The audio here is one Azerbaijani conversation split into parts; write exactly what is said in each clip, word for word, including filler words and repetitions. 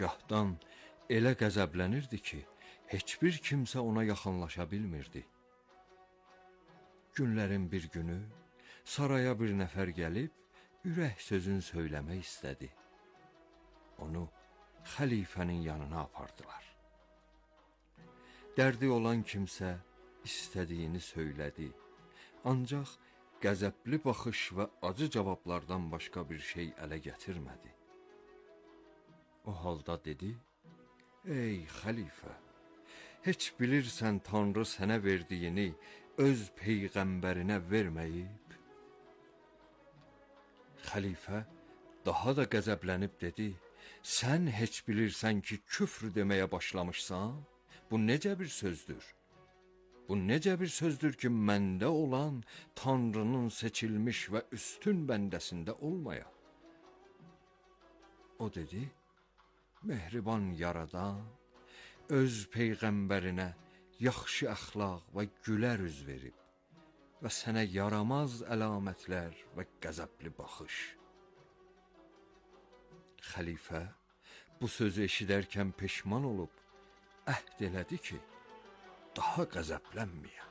Gahdan elə qəzəblənirdi ki, heç bir kimsə ona yaxınlaşa bilmirdi. Günlərin bir günü saraya bir nəfər gəlib, ürək sözün söyləmək istədi. Onu xəlifənin yanına apardılar. Dərdi olan kimsə istədiyini söylədi. Ancaq qəzəbli baxış və acı cavablardan başqa bir şey ələ gətirmədi. O halda dedi: Ey xəlifə, heç bilirsən Tanrı sənə verdiyini öz peyğəmbərinə verməyib? Xəlifə daha da qəzəblənib dedi: Sən heç bilirsən ki, küfr deməyə başlamışsan? Bu necə bir sözdür? Bu necə bir sözdür ki, məndə olan Tanrının seçilmiş və üstün bəndəsində olmaya? O dedi: Mehriban yaradan öz peyğəmbərinə yaxşı əxlaq və gülər üz verib və sənə yaramaz əlamətlər və qəzəbli baxış. Xəlifə bu sözü eşidərkən peşman olub, əhd elədi ki, daha qəzəblənməyəm.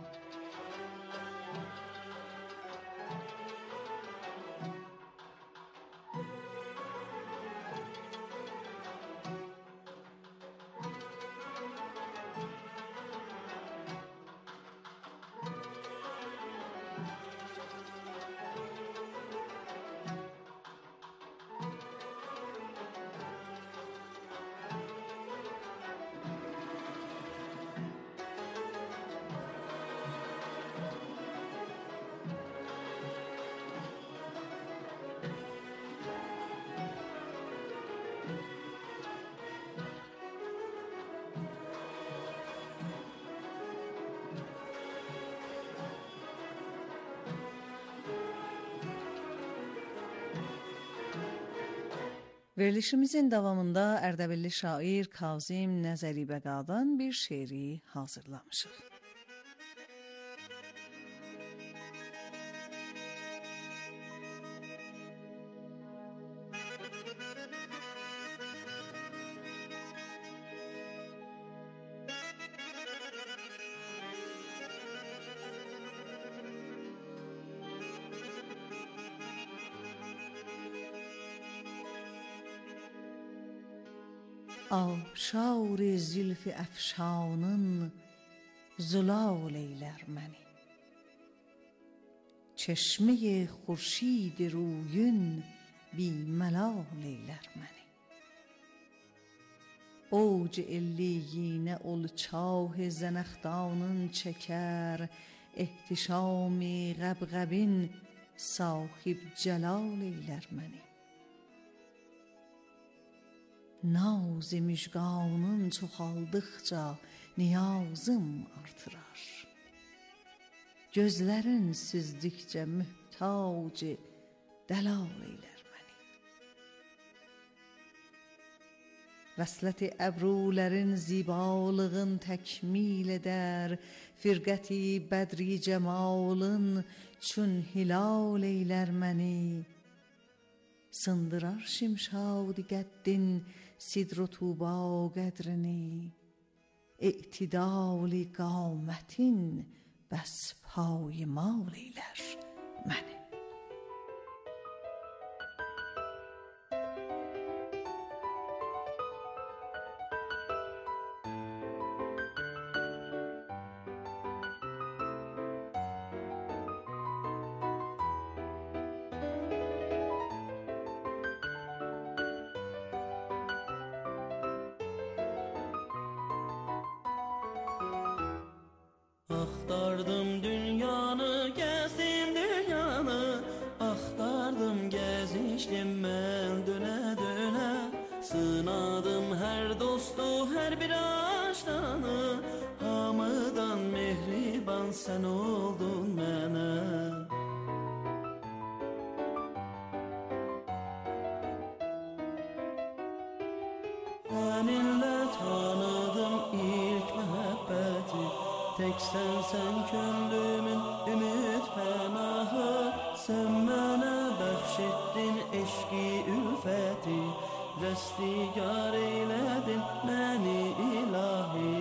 Verilişimizin davamında Ərdəbilli şair Kazım Nəzəri Bəqadan bir şeiri hazırlamışıq. آبشار زلف افشانın زلال eyler məni. Çeşme خورشید رویün بی ملال eyler məni. اوج علیین ol çah زنخدانın çeker, احتشام غبغبین صاحب جلال eyler məni. Naz müjganın çoxaldıqca niyazım artırar. Gözlərin süzdükcə mühtac dəlal eylər məni. Vəslət-i əbrulərin zibalığın təkmil edər, firqət-i bədri cəmalın çün hilal eylər məni. Sındırar şimşad qəddin sidr و tuba qədrini, اعتدال qamətin bəs payimal eylər məni. Axtardım dünyanı, gezdim dünyanı, axtardım, gəzişdim mən dönə-dönə. Sınadım hər dostu, hər bir aşdanı, hamıdan mehriban sən oldun mənə. Səninlə tanıdım ilk məhəbbəti, tek sensen könlümün ümit pənahı. Sen mənə bəxş etdin eşqi ülfəti, Rəstigar eylədin məni ilahi.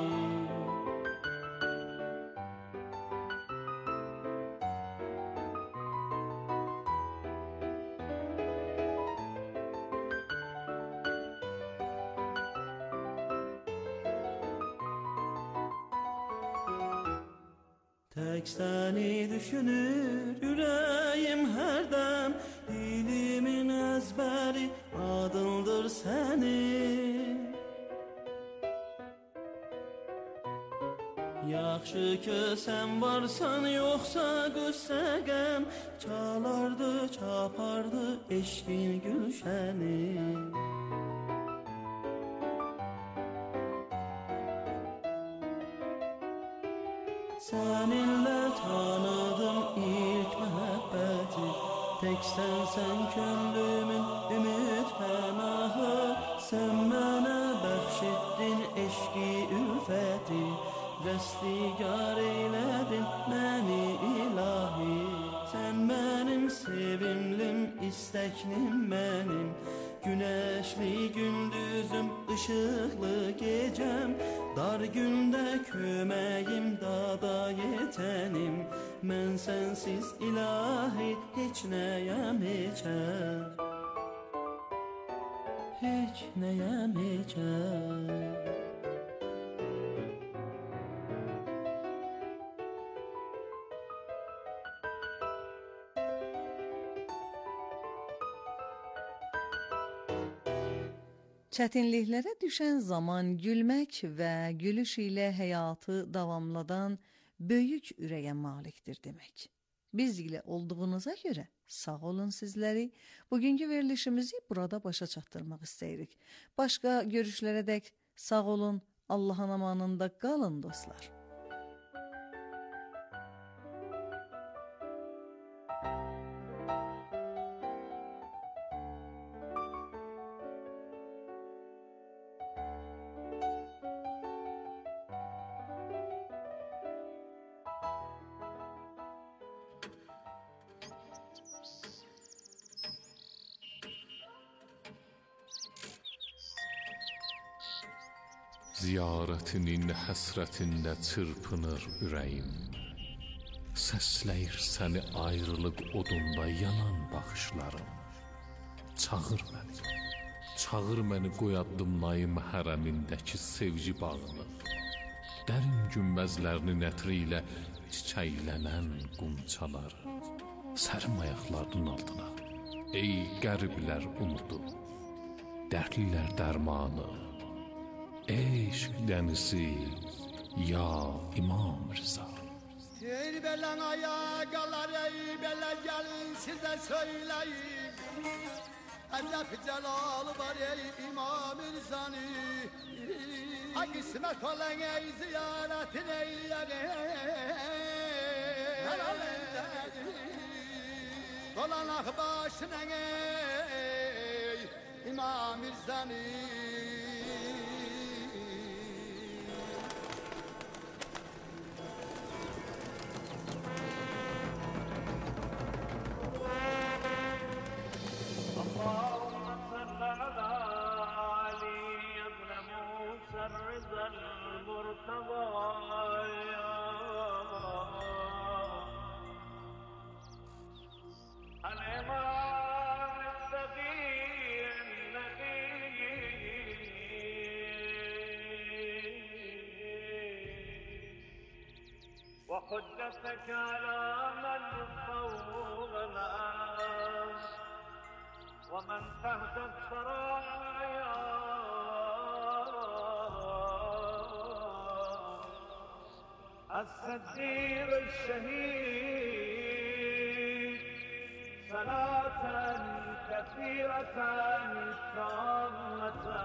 Tek seni düşünür yüreğim hərdən, dilimin əzbəri adındır sənin. Yaxşı ki sən varsan, yoxsa qüssə qəm, çalardı, çapardı eşqin gülşəni. Seninle tanıdım ilk məhəbbəti, tek sensen könlümün ümid pənahı. Sen mənə bəxş etdin eşqi ülfəti, rəstigar eylədin məni ilahi. Sen mənim sevimlim, istəklim mənim, güneşli gündüzüm, ışıklı gecem. Dar gündə köməyim, dada yetənim. Mən sənsiz ilahi heç nəyəm heçəm, heç nəyəm heçəm. Çətinliklərə düşən zaman gülmək və gülüş ilə həyatı davamladan böyük ürəyə malikdir demək. Biz ilə olduğunuza görə sağ olun sizləri. Bugünkü verilişimizi burada başa çatdırmaq istəyirik. Başqa görüşlərə dək sağ olun, Allahın amanında qalın dostlar. Ziyarətinin həsrətində çırpınır ürəyim. Səsləyir səni ayrılıq odunda yanan baxışlarım. Çağır məni, çağır məni qoy addımlayım hərəmindəki sevgi bağını. Dərin günbəzlərinin ətri ilə çiçəklənən qumçaları. Sərim ayaqlarının altına, ey qəriblər umudu, dərdlilər dərmanı. Eşq dənisi, ya İmam Rıza. Ey belen ayaqlar, ey bele gelin size söyleyeyim. Əcəb cəlalı var ey İmam Rıza'nı. Ay qismət olan ey ziyaretin eyləyək. Dolanaq başına ey İmam Rıza'nı. اللهم صل على علي ابن موسى الرضا المرتضى الإمام التقي النبي وحجتك على من فوق الأرض ومن تحت الثرايا الصديق الشهيد صلاة كثيرة تامة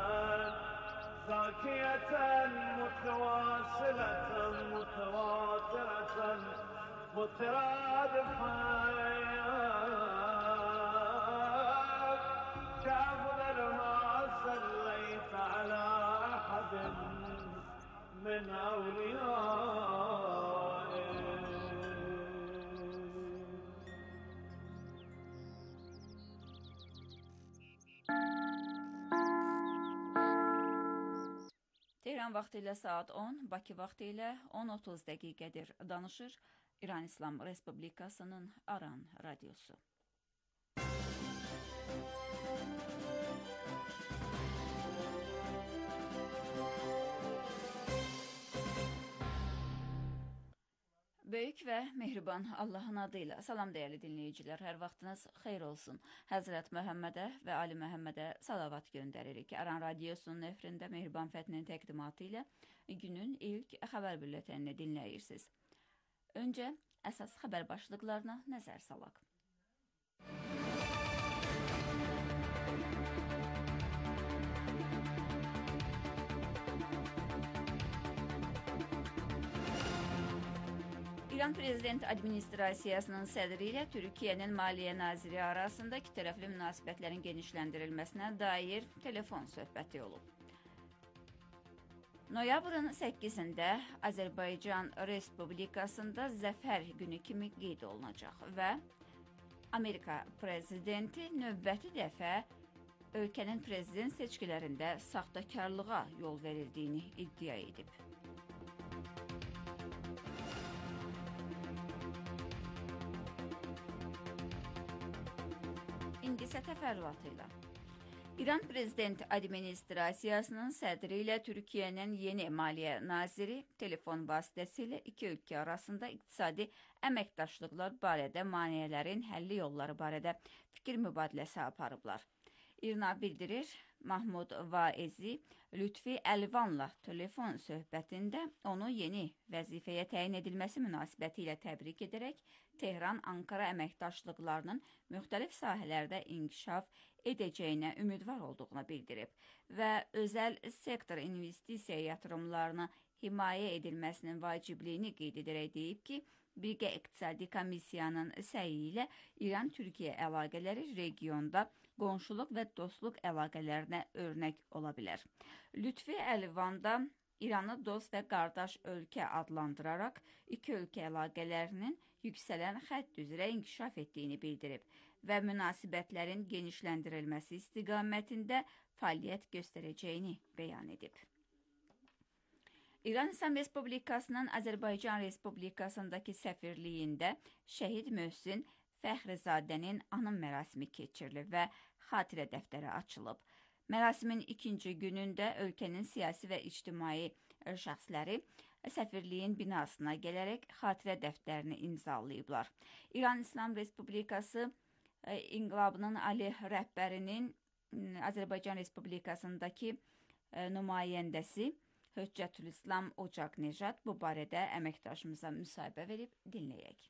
زاكية متواصلة متواترة مترادفة كأفضل ما صليت على أحد من أوليائه. Tehran vaxtı ilə saat on, Bakı vaxtı ilə on otuz dəqiqədir. Danışır İran İslam Respublikasının Aran radiosu. Böyük və mehriban Allahın adıyla salam dəyərli dinləyicilər, hər vaxtınız xeyir olsun. Həzrət Məhəmmədə və Ali Məhəmmədə salavat göndəririk. Aran radiosunun efrində Mehriban Fətinin təqdimatı ilə günün ilk xəbər bülletenini dinləyirsiniz. Öncə əsas xəbər başlıqlarına nəzər salaq. İran Prezident Administrasiyasının sədri ilə Türkiyənin Maliyyə Naziri arasında iki tərəfli münasibətlərin genişləndirilməsinə dair telefon söhbəti olub. Noyabrın səkkizində Azərbaycan Respublikasında Zəfər günü kimi qeyd olunacaq və Amerika Prezidenti növbəti dəfə ölkənin prezident seçkilərində saxtakarlığa yol verildiyini iddia edib. İndi isə təfərrüatı ilə. İran Prezident Administrasiyasının sədri ilə Türkiyənin yeni Maliyyə Naziri telefon vasitəsilə iki ölkə arasında iqtisadi əməkdaşlıqlar barədə maneələrin həlli yolları barədə fikir mübadiləsi aparıblar. İRNA bildirir, Mahmud Vaizi Lütfi Əlvanla telefon söhbətində onu yeni vəzifəyə təyin edilməsi münasibəti ilə təbrik edərək Tehran-Ankara əməkdaşlıqlarının müxtəlif sahələrdə inkişaf edəcəyinə ümidvar olduğunu bildirib və özəl sektor investisiya yatırımlarını himayə edilməsinin vacibliyini qeyd edərək deyib ki, Birgə İqtisadi Komissiyanın səyi ilə İran-Türkiyə əlaqələri regionda qonşuluq və dostluq əlaqələrinə örnək ola bilər. Lütfi Əlvanda İranı dost və qardaş ölkə adlandıraraq iki ölkə əlaqələrinin yüksələn xətt üzrə inkişaf etdiyini bildirib və münasibətlərin genişləndirilməsi istiqamətində fəaliyyət göstərəcəyini bəyan edib. İran İslam Respublikasının Azərbaycan Respublikasındakı səfirliyində şəhid Möhsin Fəxrizadənin anım mərasimi keçirilib və xatirə dəftəri açılıb. Mərasimin ikinci günündə ölkənin siyasi və ictimai şəxsləri səfirliyin binasına gələrək xatirə dəftərini imzalayıblar. İran İslam Respublikası İnqilabının Ali rəhbərinin Azərbaycan Respublikasındakı nümayəndəsi Höccətülislam Ocaq Nejad bu barədə əməkdaşımıza müsahibə verib dinləyək.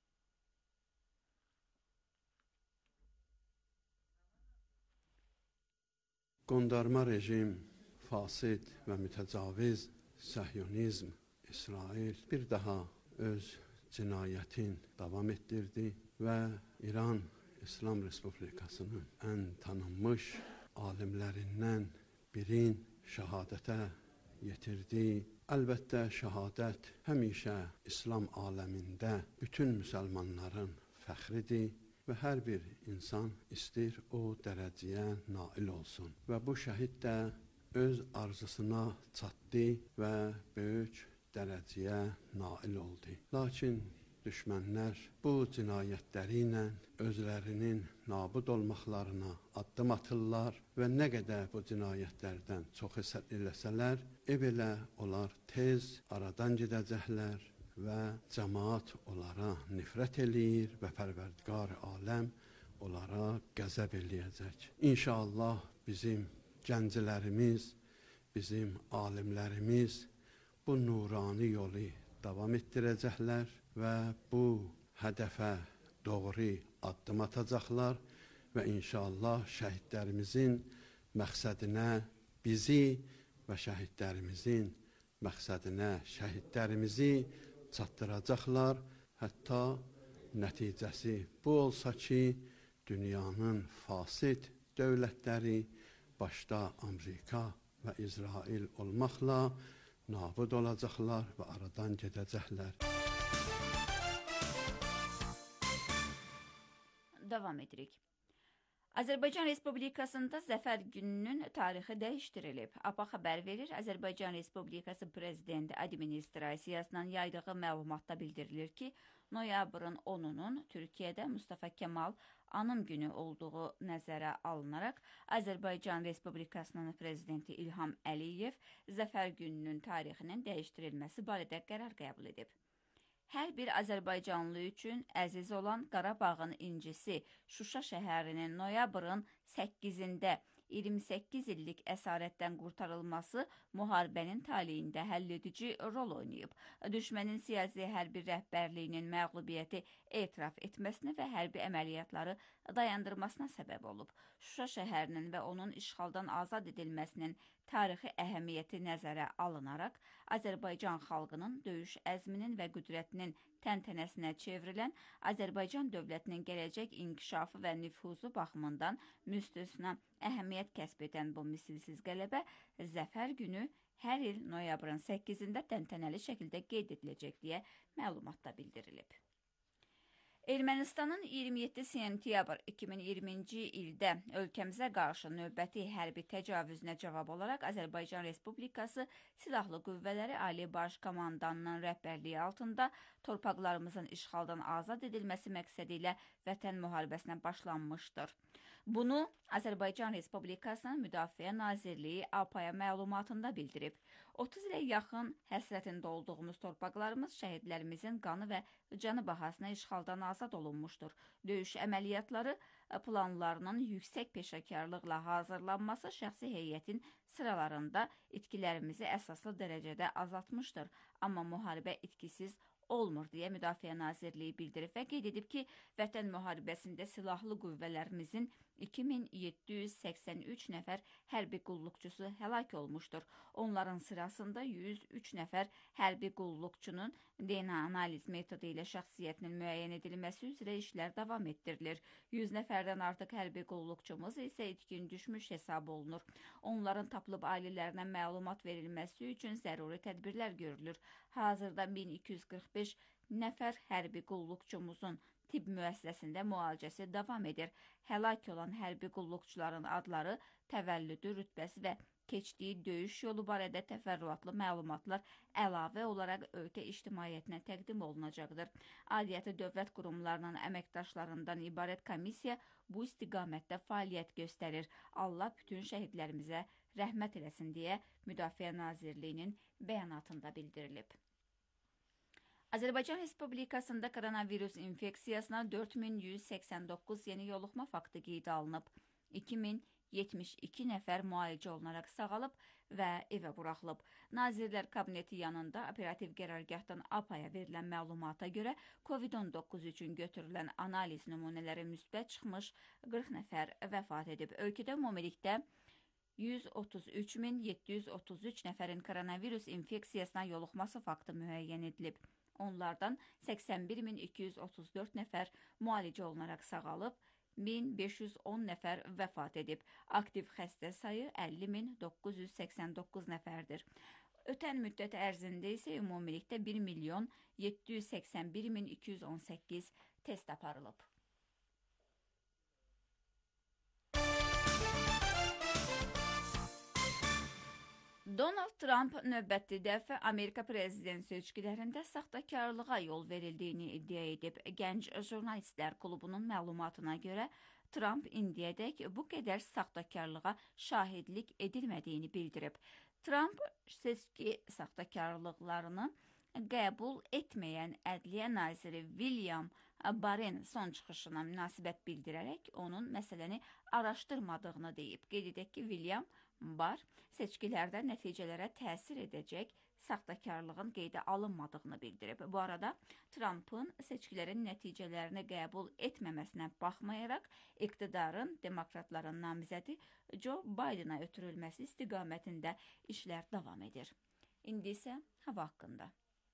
Qondarma rejim, fasid və mütəcaviz Səhyonizm, İsrail bir daha öz cinayətin davam etdirdi və İran İslam Respublikasının ən tanınmış alimlərindən birin şəhadətə yetirdi. Əlbəttə, şəhadət həmişə İslam aləmində bütün müsəlmanların fəxridir və hər bir insan istəyir o dərəcəyə nail olsun. Və bu şəhid də öz arzusuna çatdı və böyük dərəcəyə nail oldu. Lakin düşmənlər bu cinayətləri ilə özlərinin nabud olmaqlarına addım atırlar və nə qədər bu cinayətlərdən çox hesab eləsələr, elə onlar tez aradan gedəcəklər və cəmaat onlara nifrət eləyir və Pərverdigar aləm onlara qəzəb eləyəcək. İnşallah bizim gənclərimiz, bizim alimlərimiz bu nurani yolu davam etdirəcəklər və bu hədəfə doğru addım atacaqlar və inşallah şəhidlərimizin məqsədinə bizi və şəhidlərimizin məqsədinə şəhidlərimizi çatdıracaqlar. Hətta nəticəsi bu olsa ki, dünyanın fasid dövlətləri, başda Amerika və İsrail olmaqla nabud olacaqlar və aradan gedəcəklər. Davam edirik. Azərbaycan Respublikasında Zəfər gününün tarixi dəyişdirilib. APA xəbər verir, Azərbaycan Respublikası Prezidenti Administrasiyasının yaydığı məlumatda bildirilir ki, noyabrın onunun Türkiyədə Mustafa Kemal anım günü olduğu nəzərə alınaraq, Azərbaycan Respublikasının Prezidenti İlham Əliyev Zəfər gününün tarixinin dəyişdirilməsi barədə qərar qəbul edib. Hər bir Azərbaycanlı üçün əziz olan Qarabağın incisi Şuşa şəhərinin noyabrın səkkizində iyirmi səkkiz illik əsarətdən qurtarılması müharibənin taleyində həlledici rol oynayıb. Düşmənin siyasi hərbi rəhbərliyinin məğlubiyyəti etiraf etməsinə və hərbi əməliyyatları dayandırmasına səbəb olub. Şuşa şəhərinin və onun işğaldan azad edilməsinin tarixi əhəmiyyəti nəzərə alınaraq, Azərbaycan xalqının döyüş əzminin və qüdrətinin təntənəsinə çevrilən Azərbaycan dövlətinin gələcək inkişafı və nüfuzu baxımından müstəsna əhəmiyyət kəsb edən bu misilsiz qələbə Zəfər günü hər il noyabrın səkkizində təntənəli şəkildə qeyd ediləcək deyə məlumatda bildirilib. Ermənistanın iyirmi yeddi sentyabr iki min iyirminci ildə ölkəmizə qarşı növbəti hərbi təcavüzünə cavab olaraq Azərbaycan Respublikası Silahlı Qüvvələri Ali Baş Komandanının rəhbərliyi altında torpaqlarımızın işğaldan azad edilməsi məqsədi ilə Vətən müharibəsinə başlanmışdır. Bunu Azərbaycan Respublikasının Müdafiə Nazirliyi APAya məlumatında bildirib. otuz ilə yaxın həsrətində olduğumuz torpaqlarımız şəhidlərimizin qanı və canı bahasına işğaldan azad olunmuşdur. Döyüş əməliyyatları planlarının yüksək peşəkarlıqla hazırlanması şəxsi heyətin sıralarında itkilərimizi əsaslı dərəcədə azaltmışdır. Amma müharibə itkisiz olmur deyə Müdafiə Nazirliyi bildirib və qeyd edib ki, Vətən müharibəsində silahlı qüvvələrimizin iki min yeddi yüz səksən üç nəfər hərbi qulluqçusu həlak olmuşdur. Onların sırasında yüz üç nəfər hərbi qulluqçunun D N A analiz metodu ilə şəxsiyyətinin müəyyən edilməsi üzrə işlər davam etdirilir. yüz nəfərdən artıq hərbi qulluqçumuz isə itkin düşmüş hesab olunur. Onların tapılıb ailələrinə məlumat verilməsi üçün zəruri tədbirlər görülür. Hazırda min iki yüz qırx beş nəfər hərbi qulluqçumuzun tibb müəssisəsində müalicəsi davam edir. Həlak olan hərbi qulluqçuların adları, təvəllüdü, rütbəsi və keçdiyi döyüş yolu barədə təfərrüatlı məlumatlar əlavə olaraq ölkə ictimaiyyətinə təqdim olunacaqdır. Aidiyyəti dövlət qurumlarının əməkdaşlarından ibarət komissiya bu istiqamətdə fəaliyyət göstərir. Allah bütün şəhidlərimizə rəhmət eləsin deyə Müdafiə Nazirliyinin bəyanatında bildirilib. Azərbaycan Respublikasında koronavirus infeksiyasına dörd min yüz səksən doqquz yeni yoluxma faktı qeydə alınıb. iki min yetmiş iki nəfər müalicə olunaraq sağalıb və evə buraxılıb. Nazirlər Kabineti yanında operativ qərargahdan APAya verilən məlumata görə COVID on doqquz üçün götürülən analiz nümunələri müsbət çıxmış qırx nəfər vəfat edib. Ölkədə ümumilikdə yüz otuz üç min yeddi yüz otuz üç nəfərin koronavirus infeksiyasına yoluxması faktı müəyyən edilib. Onlardan səksən bir min iki yüz otuz dörd nəfər müalicə olunaraq sağalıb, min beş yüz on nəfər vəfat edib. Aktiv xəstə sayı əlli min doqquz yüz səksən doqquz nəfərdir. Ötən müddət ərzində isə ümumilikdə bir milyon yeddi yüz səksən bir min iki yüz on səkkiz test aparılıb. Donald Trump növbəti dəfə Amerika prezident seçkilərində saxtakarlığa yol verildiyini iddia edib. Gənc Jurnalistlər Klubunun məlumatına görə Trump indiyədək bu qədər saxtakarlığa şahidlik edilmədiyini bildirib. Trump seçki saxtakarlıqlarını qəbul etməyən Ədliyyə naziri William Barr'ın son çıxışına münasibət bildirərək onun məsələni araşdırmadığını deyib. Qeyd edək ki, William Barr seçkilərdə nəticələrə təsir edəcək saxtakarlığın qeydə alınmadığını bildirib. Bu arada Trump'ın seçkilərin nəticələrini qəbul etməməsinə baxmayaraq iqtidarın demokratların namizədi Joe Biden'a ötürülməsi istiqamətində işlər davam edir. İndi isə hava haqqında.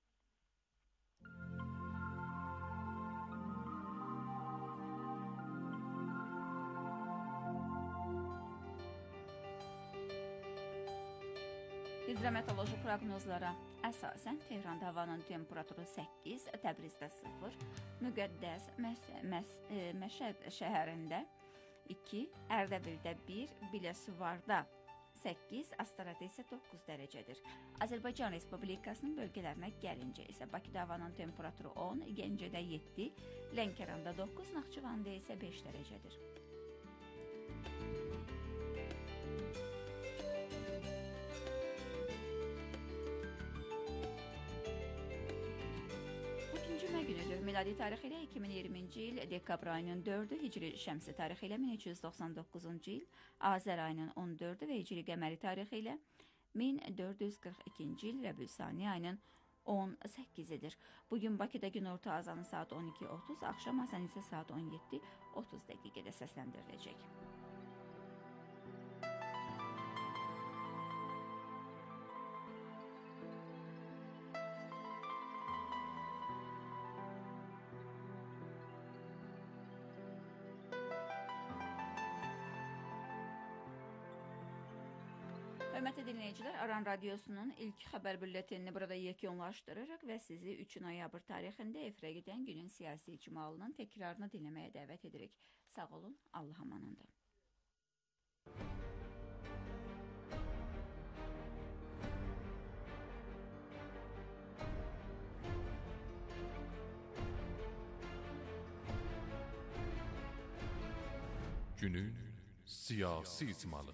Hidrometeoroloji proqnozlara əsasən Tehranda havanın temperaturu səkkiz, Təbrizdə sıfır, Müqəddəs Məs Məs Məşəd şəhərində iki, Ərdəbildə bir, Biləsuvarda səkkiz, Astarada isə doqquz dərəcədir. Azərbaycan Respublikasının bölgələrinə gəlincə isə Bakıda havanın temperaturu on, Gəncədə yeddi, Lənkəranda doqquz, Naxçıvanda isə beş dərəcədir. Günüdür. Miladi tarixi ilə iki min iyirminci il dekabr ayının dördü, Hicri şəmsi tarixi ilə min üç yüz doxsan doqquzuncu il, Azər ayının on dördü və Hicri qəməri tarixi ilə min dörd yüz qırx ikinci il, Rəbül-Sani ayının on səkkizidir. Bugün Bakıda günorta azanı saat on iki otuz, axşam azanı isə saat on yeddi otuz dəqiqədə səsləndiriləcək. Hörmətli dinləyicilər, Aran Radiosunun ilk xəbər bülletenini burada yekunlaşdırırıq və sizi üç noyabr tarixində efirə gedən günün siyasi icmalının təkrarını dinləməyə dəvət edirik. Sağ olun, Allah amanında. Günün siyasi icmalı.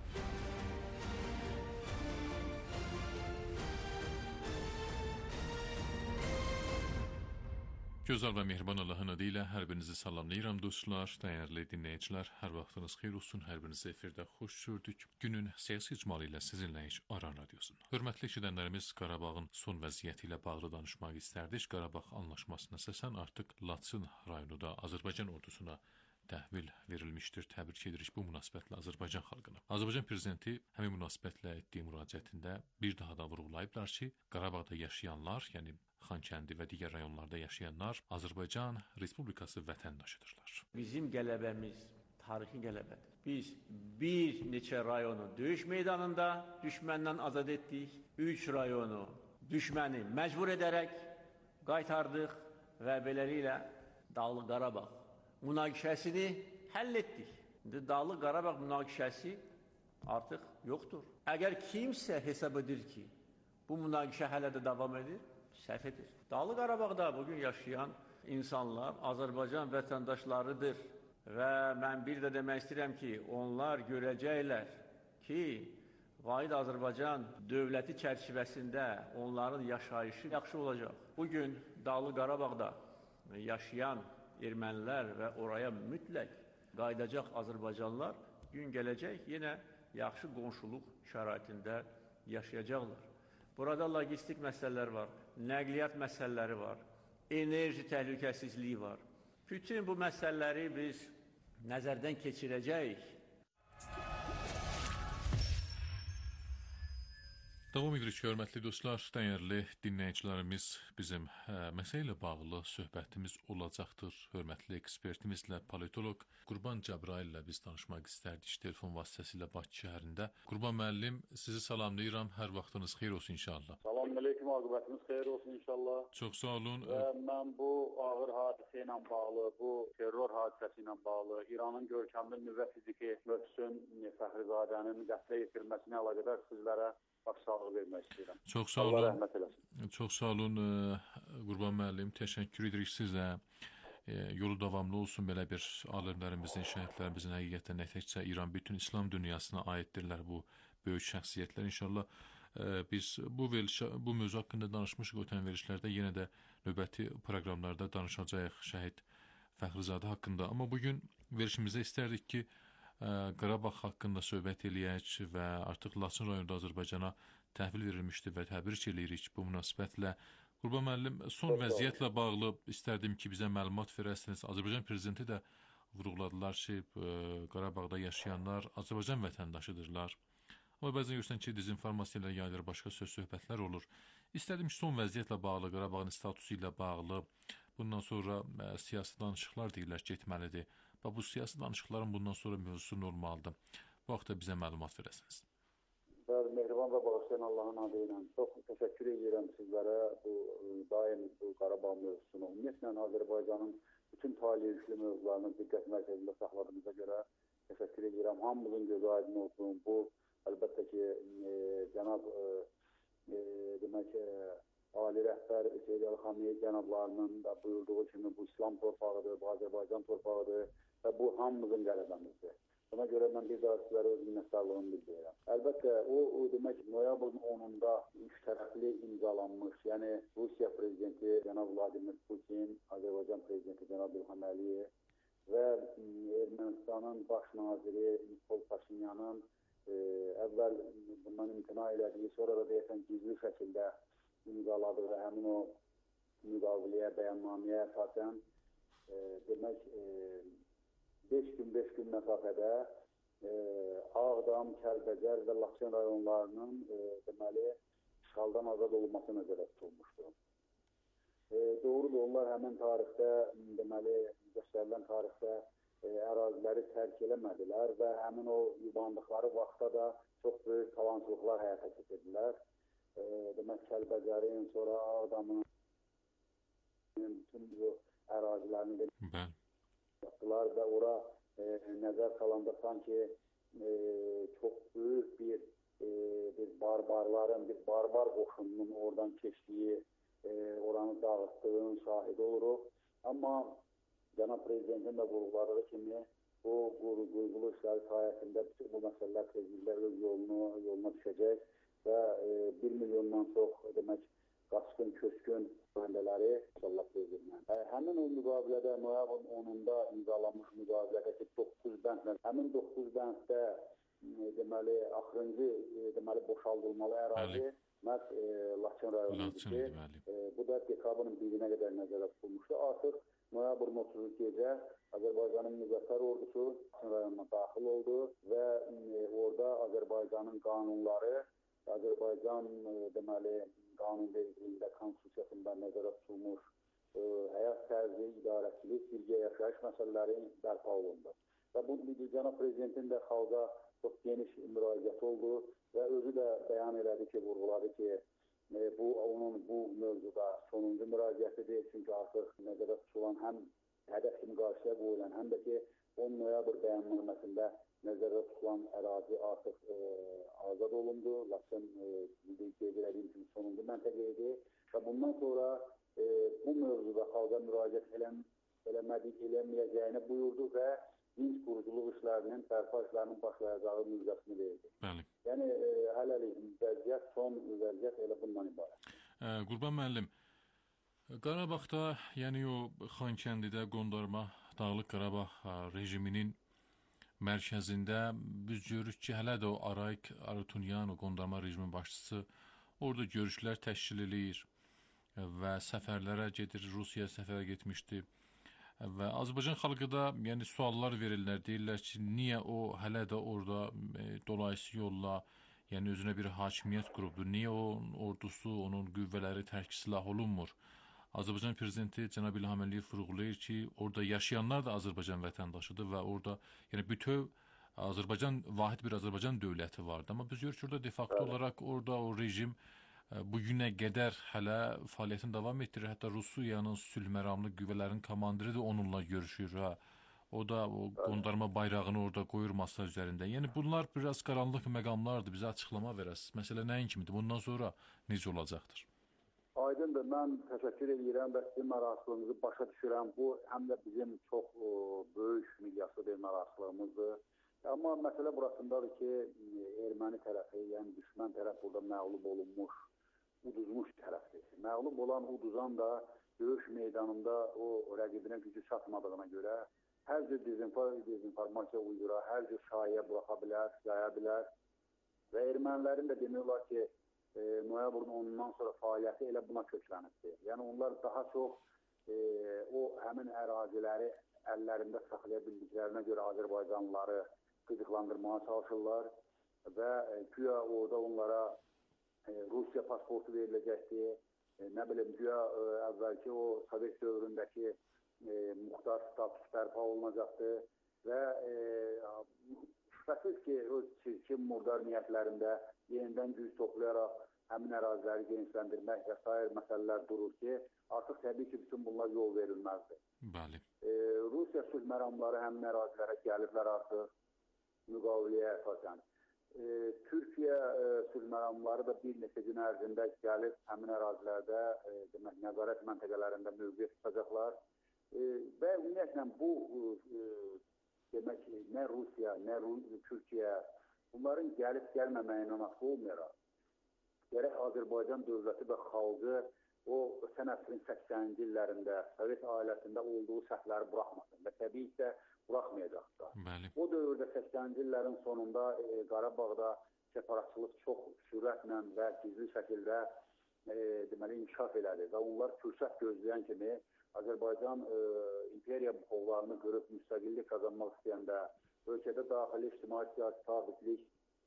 Gözəl və mehriban Allahın adı ilə hər birinizi salamlayıram dostlar, dəyərli dinləyicilər. Hər vaxtınız xeyir olsun, hər birinizi efirdə xoş gördük. Günün siyasi icmalı ilə sizinləyik Aran Radiosun. Hörmətli eşidənlərimiz, Qarabağın son vəziyyəti ilə bağlı danışmaq istərdik. Qarabağ anlaşmasına əsasən artıq Laçın rayonu da Azərbaycan ordusuna təhvil verilmişdir. Təbrik edirik bu münasibətlə Azərbaycan xalqına. Azərbaycan prezidenti həmin münasibətlə etdiyi müraciətində bir daha da vurğulayıblar ki, Qarabağda yaşayanlar, yəni Xankəndi və digər rayonlarda yaşayanlar Azərbaycan Respublikası vətəndaşıdırlar. Bizim qələbəmiz tarixi qələbədir. Biz bir neçə rayonu döyüş meydanında düşməndən azad etdik. Üç rayonu düşməni məcbur edərək qaytardıq və beləliklə Dağlıq Qarabağ münaqişəsini həll etdik. İndi Dağlıq Qarabağ münaqişəsi artıq yoxdur. Əgər kimsə hesab edir ki, bu münaqişə hələ də davam edir, səhv edir. Dağlıq Qarabağda bugün yaşayan insanlar Azərbaycan vətəndaşlarıdır və mən bir də demək istəyirəm ki, onlar görəcəklər ki, vahid Azərbaycan dövləti çərçivəsində onların yaşayışı yaxşı olacaq. Bugün Dağlıq Qarabağda yaşayan ermənilər və oraya mütləq qayıdacaq Azərbaycanlılar gün gələcək yenə yaxşı qonşuluq şəraitində yaşayacaqlar. Burada logistik məsələlər var, nəqliyyat məsələləri var, enerji təhlükəsizliyi var. Bütün bu məsələləri biz nəzərdən keçirəcəyik. Davam edirik, hörmətli dostlar, dəyərli dinləyicilərimiz, bizim ə, məsələ ilə bağlı söhbətimiz olacaqdır. Hörmətli ekspertimizlə politolog Qurban Cəbrayil ilə biz danışmaq istərdik telefon vasitəsilə Bakı şəhərində. Qurban müəllim, sizi salamlayıram, hər vaxtınız xeyir olsun inşallah. Salam aleyküm, aqibətiniz xeyir olsun inşallah. Çox sağ olun. Və mən bu ağır hadisə ilə bağlı, bu terror hadisəsi ilə bağlı, İranın görkəmli nüvə fiziki Möhsün Fəxrizadənin qətlə yetirilməsinə əlaqədar sizlərə baş sağlığı vermək istəyirəm. Çox sağ olun. Allah rəhmət eləsin. Çox sağ olun Qurban müəllim. Təşəkkür edirik sizə. E, yolu davamlı olsun belə bir alimlərimizin, şəhidlərimizin həqiqətən təkcə İran, bütün İslam dünyasına aiddirlər bu böyük şəxsiyyətlər. İnşallah e, biz bu verilişə, bu mövzu haqqında danışmışıq ötən verilişlərdə, yenə də növbəti proqramlarda danışacağıq şəhid Fəxrizadə haqqında. Amma bugün verilişimizdə istərdik ki, Qarabağ haqqında söhbət eləyək və artıq Laçın rayonunda Azərbaycana təhvil verilmişdi və təbrik eləyirik bu münasibətlə. Qurban müəllim, son vəziyyətlə bağlı istərdim ki, bizə məlumat verəsiniz. Azərbaycan prezidenti də vurğuladılar ki, Qarabağda yaşayanlar Azərbaycan vətəndaşıdırlar. Amma bəzən görürsən ki, dezinformasiyalar yayılır, başqa söz söhbətlər olur. İstərdim ki, son vəziyyətlə bağlı, Qarabağın statusu ilə bağlı, bundan sonra ə, siyasi danışıqlar deyirlər ki, etməlidir. Və bu siyasi danışıqların bundan sonra mövzusu olmalıdır. Bu haqda bizə məlumat verəsiniz. Bəli, mehriban və bağışlayan Allahın adı ilə çox təşəkkür edirəm sizlərə bu daim bu Qarabağ mövzusunu, ümumiyyətlə Azərbaycanın bütün talihli mövzularını diqqət mərkəzində saxladığınıza görə Təşəkkür edirəm. Hamımızın gözü aydın olsun. Bu əlbəttə ki, e, cənab e, e, demək e, Ali rəhbər Seyid Əli-Xamenei cənablarının da buyurduğu kimi bu İslam torpağıdır, bu Azərbaycan torpağıdır və bu hamımızın qələbəmizdir. Buna görə mən bir daha sizlərə öz minnətdarlığımı bildirirəm. Əlbəttə o, o demək noyabrın onunda üç tərəfli imzalanmış, yəni Rusiya prezidenti cənab Vladimir Putin, Azərbaycan prezidenti cənab İlham Əliyev və Ermənistanın baş naziri Nikol Paşinyanın e, əvvəl bundan imtina elədiyi, sonra da deyəsən gizli şəkildə imzaladığı həmin o müqaviləyə, bəyannaməyə əsasən e, demək e, beş gün beş gün məsafədə e, Ağdam, Kəlbəcər və Laçın rayonlarının e, deməli işğaldan azad olunması nəzərdə tutulmuşdur. E, doğrudur, onlar həmin tarixdə deməli göstərilən tarixdə e, əraziləri tərk eləmədilər və həmin o yubandıqları vaxtda da çox böyük talançılıqlar həyata keçirdilər. E, demək Kəlbəcərin, sonra Ağdamın bütün bu ərazilərini Bəli. yaptılar və ora e, nəzər salanda sanki e, çox böyük bir e, bir barbarların, bir barbar qoşununun oradan keçdiyi, e, oranı dağıtdığının şahidi oluruq. Amma cənab prezidentin də vurğuladığı kimi bu qurğulu işləri sayəsində bütün bu məsələlər tezliklə öz yolunu, yoluna düşəcək və e, bir milyondan çox demək qaçqın, köçkün mühəndələri inşallah prezidentlə. E, həmin o müqavilədə noyabrın onunda imzalanmış müqavilədəki doqquz bəndlə, həmin doqquz bənddə e, deməli axırıncı e, deməli boşaldılmalı ərazi məhz e, Laçın rayonudur ki, e, bu da dekabrın birinə qədər nəzərdə tutulmuşdu. Artıq noyabrın otuzu gecə Azərbaycanın müzəffər ordusu Laçın rayonuna daxil oldu və e, orada Azərbaycanın qanunları, Azərbaycan e, deməli qanunvericiliyində, konstitusiyasında nəzərdə tutulmuş e, həyat tərzi, idarəçilik, birgə yaşayış məsələləri bərpa olundu. Və bu cənab prezidentin də xalqa çox geniş müraciət oldu və özü də bəyan elədi ki, vurğuladı ki, e, bu onun bu mövzuda sonuncu müraciətidir. Çünki artıq nəzərdə tutulan həm hədəf kimi qarşıya qoyulan, həm də ki, on noyabr bəyannaməsində nəzərdə tutulan ərazi artıq e, azad olundu. Laçın e, qeyd edildiyi kimi sonuncu məntəqə idi və bundan sonra e, bu mövzuda xalqa müraciət eləm, eləmədi, eləməyəcəyini buyurdu və dinc quruculuq işlərinin, bərpa işlərinin başlayacağı müjdəsini verdi. Bəli. Yəni e, hələlik vəziyyət, son vəziyyət elə bundan ibarət. E, Qurban müəllim, Qarabağda, yəni o Xankəndidə qondarma Dağlıq Qarabağ rejiminin mərkəzində biz görürük ki, hələ də o Arayik Arutunyan, o qondarma rejimin başçısı orada görüşlər təşkil edir və səfərlərə gedir, Rusiyaya səfərə getmişdi. Və Azərbaycan xalqı da yəni suallar verirlər, deyirlər ki, niyə o hələ də orada e, dolayısı yolla, yəni özünə bir hakimiyyət qurubdur, niyə onun ordusu, onun qüvvələri tərk silah olunmur? Azərbaycan prezidenti cənab İlham Əliyev vurğulayır ki, orada yaşayanlar da Azərbaycan vətəndaşıdır və orada yəni bütöv Azərbaycan, vahid bir Azərbaycan dövləti vardı. Amma biz görürük ki, orada de facto olaraq orada o rejim bu günə qədər hələ fəaliyyətini davam etdirir. Hətta Rusiyanın sülh məramlı qüvvələrin komandiri də onunla görüşür. Ha. O da o qondarma bayrağını orada qoyur masa üzərində. Yəni bunlar biraz qaranlıq məqamlardır. Bizə açıqlama verəsiniz. Məsələ nəyin kimidir? Bundan sonra necə olacaqdır? Aydındır, mən təşəkkür edirəm və sizin mərasiminizi başa düşürəm. Bu, həm də bizim çox o, böyük miqyaslı bir mərasimimizdir. Amma məsələ burasındadır ki, erməni tərəfi, yəni düşmən tərəf burada məğlub olunmuş, uduzmuş tərəfdir. Məğlub olan, uduzan da döyüş meydanında o rəqibinə gücü çatmadığına görə hər cür dezinformasiya uydura, hər cür şayiə buraxa bilər, yaya bilər və ermənilərin də demək olar ki, E, noyabrın onundan sonra fəaliyyəti elə buna köklənibdir. Yəni onlar daha çox e, o həmin əraziləri əllərində saxlaya bildiklərinə görə Azərbaycanlıları qıcıqlandırmağa çalışırlar və e, güya orada onlara e, Rusiya pasportu veriləcəkdir. E, nə bilim, güya e, əvvəlki o Sovet dövründəki e, muxtar status bərpa olunacaqdır və e, şübhəsiz ki, öz çirkin, murdar niyyətlərində yenidən güc toplayaraq həmin əraziləri genişləndirmək və sair məsələlər durur ki, artıq təbii ki, bütün bunlar yol verilməzdir. Bəli. E, Rusiya sülh məramları həmin ərazilərə gəliblər artıq. müqaviləyə əsasən. E, Türkiyə e, sülh məramları da bir neçə gün ərzində gəlib həmin ərazilərdə e, demək, nəzarət məntəqələrində mövqe tutacaqlar. E, və ümumiyyətlə bu e, demək ki, nə Rusiya, nə Türkiyə bunların gəlib gəlməməyinə asılı olmayaraq, gərək Azərbaycan dövləti və xalqı o ötən əsrin səksəninci illərində Sovet ailəsində olduğu səhvləri buraxmasın və təbii ki də buraxmayacaq da. Bəli. O dövrdə səksəninci illərin sonunda e, Qarabağda separatçılıq çox sürətlə və gizli şəkildə e, deməli inkişaf elədi və onlar fürsət gözləyən kimi Azərbaycan e, imperiya buxovlarını görüb müstəqillik qazanmaq istəyəndə, ölkədə daxili ictimai siyasi sabitlik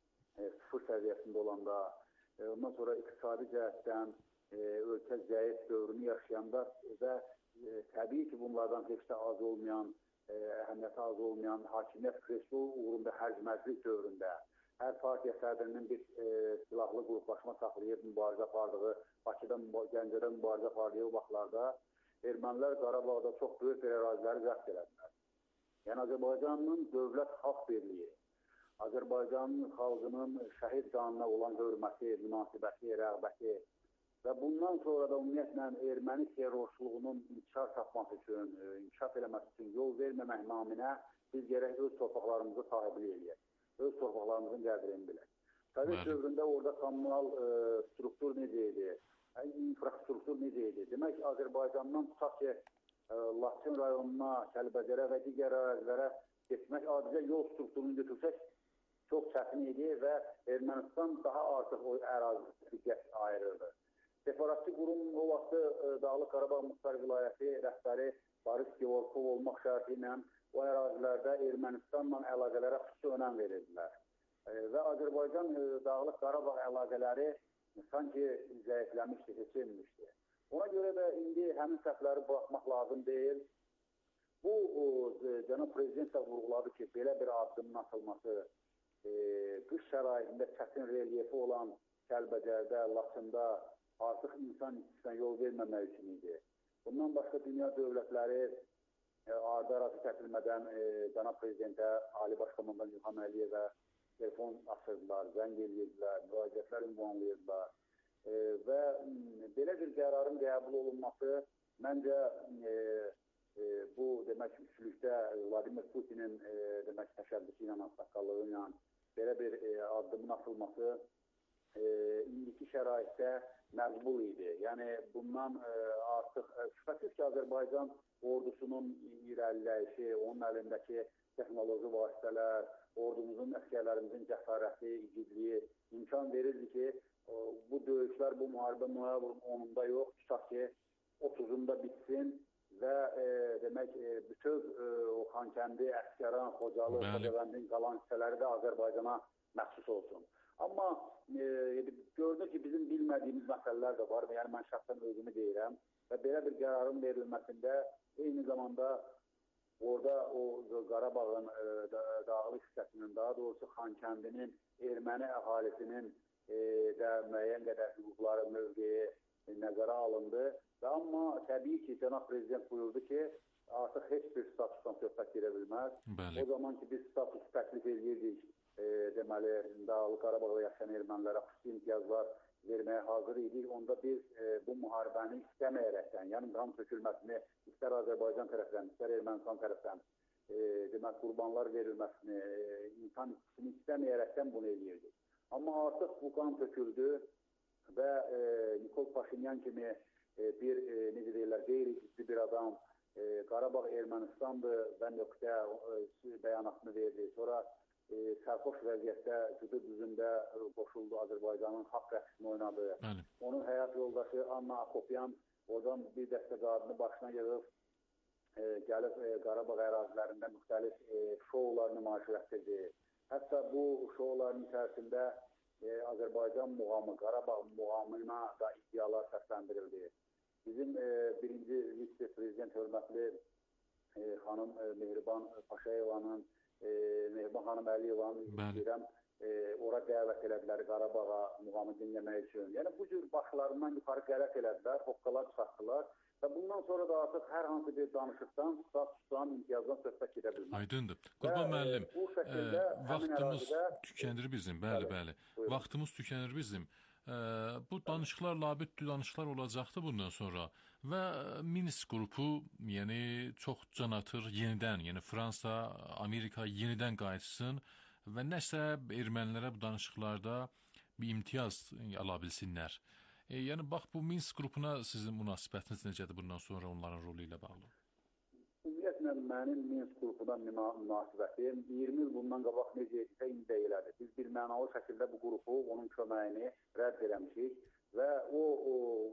e, sıfır səviyyəsində olanda, e, ondan sonra iqtisadi cəhətdən e, ölkə zəif dövrünü yaşayanda və e, təbii ki bunlardan heç də az olmayan, e, əhəmiyyəti az olmayan hakimiyyət kreslo uğrunda hərc-mərclik dövründə hər partiya sədrinin bir e, silahlı qruplaşma saxlayıb mübarizə apardığı, Bakıda, Gəncədə mübarizə apardığı vaxtlarda ermənilər Qarabağda çox böyük bir əraziləri zəbt elədilər. Yəni Azərbaycanın dövlət xalq birliyi, Azərbaycanın xalqının şəhid qanuna olan hörməti, münasibəti, rəğbəti və bundan sonra da ümumiyyətlə erməni terrorçuluğunun inkişaf tapması üçün, inkişaf eləməsi üçün yol verməmək naminə biz gərək öz torpaqlarımızı sahiblik eləyək, öz torpaqlarımızın qədrini bilək. Sovet dövründə orada kommunal e, struktur necə idi, infrastruktur necə idi? Demək ki, Azərbaycandan tutaq ki, e, Laçın rayonuna, Kəlbəcərə və digər ərazilərə getmək adicə yol strukturunu götürsək çox çətin idi və Ermənistan daha artıq o ərazi diqqət ayırırdı. Separatçı qurum o vaxtı e, Dağlıq Qarabağ Muxtar Vilayəti rəhbəri Boris Gevorkov olmaq şərti ilə o ərazilərdə Ermənistanla əlaqələrə xüsusi önəm verirdilər. E, və Azərbaycan e, Dağlıq Qarabağ əlaqələri sanki zəifləmişdi, seçilmişdi. Ona görə də indi həmin səhvləri buraxmaq lazım deyil. Bu, o, cənab prezident də vurğuladı ki, belə bir addımın atılması e, qış şəraitində çətin relyefi olan Kəlbəcərdə, Laçında artıq insan içkisinə yol verməmək üçün idi. Bundan başqa dünya dövlətləri e, ardı-arası çəkilmədən e, cənab prezidentə, Ali Baş Komandan İlham Əliyevə telefon açırdılar, zəng edirdilər, müraciətlər ünvanlayırdılar. E, və m, belə bir qərarın qəbul olunması məncə e, e, bu demək üçlükdə Vladimir Putinin e, demək təşəbbüsü ilə, ağsaqqallığı ilə belə bir e, addımın atılması e, indiki şəraitdə məqbul idi. Yəni bundan e, artıq e, şübhəsiz ki, Azərbaycan ordusunun irəliləyişi, onun əlindəki texnoloji vasitələr, ordumuzun əsgərlərimizin cəsarəti, igidliyi imkan verirdi ki, e, bu döyüşlər, bu müharibə noyabrın onunda yox, tutaq ki, otuzunda bitsin və e, demək e, bütöv e, o Xankəndi, Əskəran, Xocalı, Xocavəndin qalan hissələri də Azərbaycana məxsus olsun. Amma e, gördük ki, bizim bilmədiyimiz məsələlər də var. Yəni mən şəxsən özümü deyirəm və belə bir qərarın verilməsində eyni zamanda orada o Qarabağın e, dağlıq hissəsinin, daha doğrusu Xankəndinin, erməni əhalisinin e, də müəyyən qədər hüquqları, mövqeyi e, nəzərə alındı. Və amma təbii ki, cənab prezident buyurdu ki, artıq heç bir statusdan söhbət gedə bilməz. Bəli. O zaman ki, biz status təklif edirdik. E, deməli, Dağlıq Qarabağda yaşayan ermənilərə xüsusi imtiyazlar verməyə hazır idik. Onda biz e, bu müharibəni istəməyərəkdən, yəni qan tökülməsini istər Azərbaycan tərəfdən, istər Ermənistan tərəfdən e, demək, qurbanlar verilməsini, e, insan içkisini istəməyərəkdən bunu eləyirdik. Amma artıq bu qan töküldü və e, Nikol Paşinyan kimi e, bir, e, necə deyirlər, qeyri-ciddi bir adam e, Qarabağ Ermənistandır və nöqtə e, bəyanatını verdi. Sonra E, sərxoş vəziyyətdə cüdü düzündə qoşuldu, Azərbaycanın haqq rəqsini oynadı. Bəli. Onun həyat yoldaşı Anna Akopyan oradan bir dəstə qadını başına yığıb e, gəlib e, Qarabağ ərazilərində müxtəlif e, şoular nümayiş etdirdi. Hətta bu şouların içərisində e, Azərbaycan muğamı, Qarabağ muğamına da iddialar səsləndirildi. Bizim e, birinci vitse-prezident hörmətli e, xanım e, Mehriban Paşayevanın E, Mehriban xanım Əliyevanın istəyirəm, e, ora dəvət elədilər Qarabağa muğamı dinləmək üçün. Yəni bu cür başlarından yuxarı qərət elədilər, hoqqalar çıxartdılar və bundan sonra da artıq hər hansı bir danışıqdan, statusdan, imtiyazdan söhbət gedə bilməz. Aydındır. Qurban müəllim, bu şəkildə e, vaxtımız ərazidə, tükənir bizim, bəli, bəli. Buyurun. Vaxtımız tükənir bizim. E, bu danışıqlar labüddü danışıqlar olacaqdı bundan sonra və Minsk qrupu, yəni çox can atır yenidən, yəni Fransa, Amerika yenidən qayıtsın və nəsə ermənilərə bu danışıqlarda bir imtiyaz ala bilsinlər. E, yəni bax bu Minsk qrupuna sizin münasibətiniz necədir bundan sonra onların rolu ilə bağlı? Ümumiyyətlə mənim Minsk qrupuna münasibətim iyirmi il bundan qabaq necə idisə indi də elədir. Biz bir mənalı şəkildə bu qrupu, onun köməyini rədd eləmişik və o, o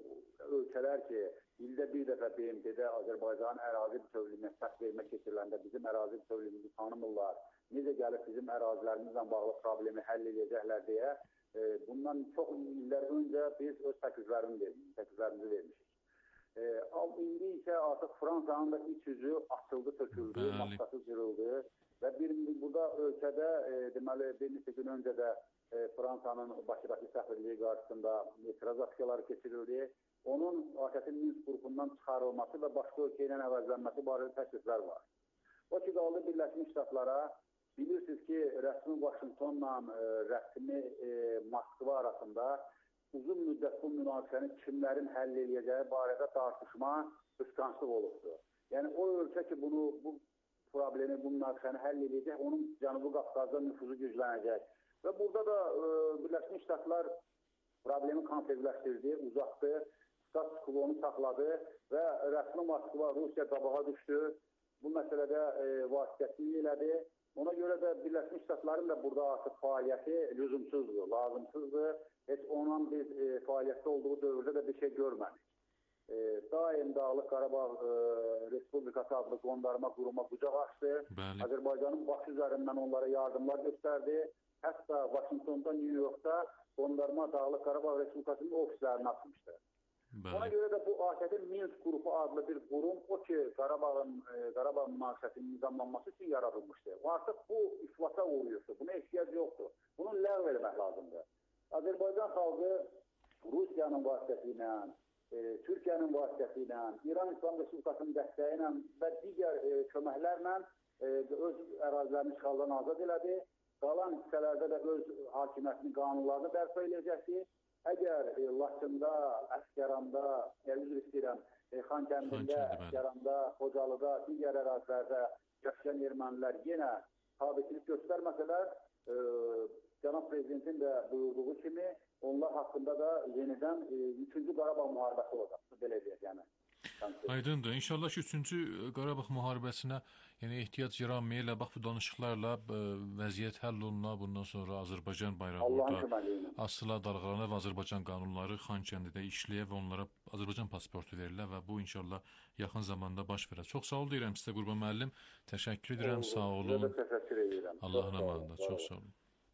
ölkələr ki, ildə bir dəfə B M T-də Azərbaycanın ərazi bütövlüyünə səs vermək keçiriləndə bizim ərazi bütövlüyümüzü tanımırlar, necə gəlib bizim ərazilərimizlə bağlı problemi həll edəcəklər deyə e, bundan çox illər öncə biz öz təkliflərimizi vermişik. E, indi isə artıq Fransanın da iç yüzü açıldı, töküldü, maskası cırıldı və bir, burada ölkədə e, deməli bir neçə gün öncə də e, Fransanın Bakıdakı səfirliyi qarşısında etiraz aksiyaları keçirildi. Onun A K P Minsk qrupundan çıxarılması və başqa ölkə ilə əvəzlənməsi barədə təkliflər var. O ki qaldı Birləşmiş Ştatlara, bilirsiniz ki, rəsmi Vaşinqtonla e, rəsmi e, Moskva arasında uzun müddət bu münaqişəni kimlərin həll edəcəyi barədə tartışma qısqanclıq olubdur. Yəni o ölkə ki bunu, bu problemi, bu münaqişəni həll edəcək, onun Cənubi Qafqazda nüfuzu güclənəcək. Və burada da e, Birləşmiş Ştatlar problemi konservləşdirdi, uzatdı, status quo-nu saxladı və rəsmi Moskva, Rusiya qabağa düşdü. Bu məsələdə e, vasitəsini elədi. Ona görə də Birləşmiş Ştatların da burada artıq fəaliyyəti lüzumsuzdur, lazımsızdır. Heç ondan biz e, fəaliyyətdə olduğu dövrdə də bir şey görmədik. E, daim Dağlıq Qarabağ e, Respublikası adlı qondarma quruma qucaq açdı. Bəli. Azərbaycanın başı üzərindən onlara yardımlar göstərdi. Hətta Vaşinqtonda, New Yorkda qondarma Dağlıq Qarabağ Respublikasının ofislərini açmışdı. Bəli. Ona görə də bu A K P Minsk qrupu adlı bir qurum, o ki Qarabağın e, Qarabağ münaqişəsinin nizamlanması üçün yaradılmışdı. O artıq bu iflasa uğrayırdı. Buna ehtiyac yoxdur. Bunu ləğv etmək lazımdır. Azərbaycan xalqı Rusiyanın vasitəsilə, e, Türkiyənin vasitəsilə, İran İslam Respublikasının dəstəyi ilə və digər e, köməklərlə e, öz ərazilərini işğaldan azad elədi. Qalan hissələrdə də öz hakimiyyətini, qanunlarını bərpa edəcəkdir. Əgər e, Laçında, Əskəranda, üzr istəyirəm, e, Xankəndində, Əskəranda, Xocalıda, digər ərazilərdə yaşayan ermənilər yenə tabiçilik göstərməsələr, e, Cənab Prezidentin də buyurduğu kimi onlar haqqında da yenidən e, üçüncü Qarabağ müharibəsi olacaq. Belə deyək, yəni. Aydındır. İnşallah ki, üçüncü Qarabağ müharibəsinə yəni ehtiyac yaranmaya bax bu danışıqlarla ə, vəziyyət həll oluna, bundan sonra Azərbaycan bayrağı orada asıla dalğalana və Azərbaycan qanunları Xankəndidə işləyə və onlara Azərbaycan pasportu verilə və bu inşallah yaxın zamanda baş verər. Çox sağ ol deyirəm sizə Qurban müəllim. Təşəkkür edirəm, sağ olun. Təşəkkür edirəm. Allahın amanında. Çox sağ olun.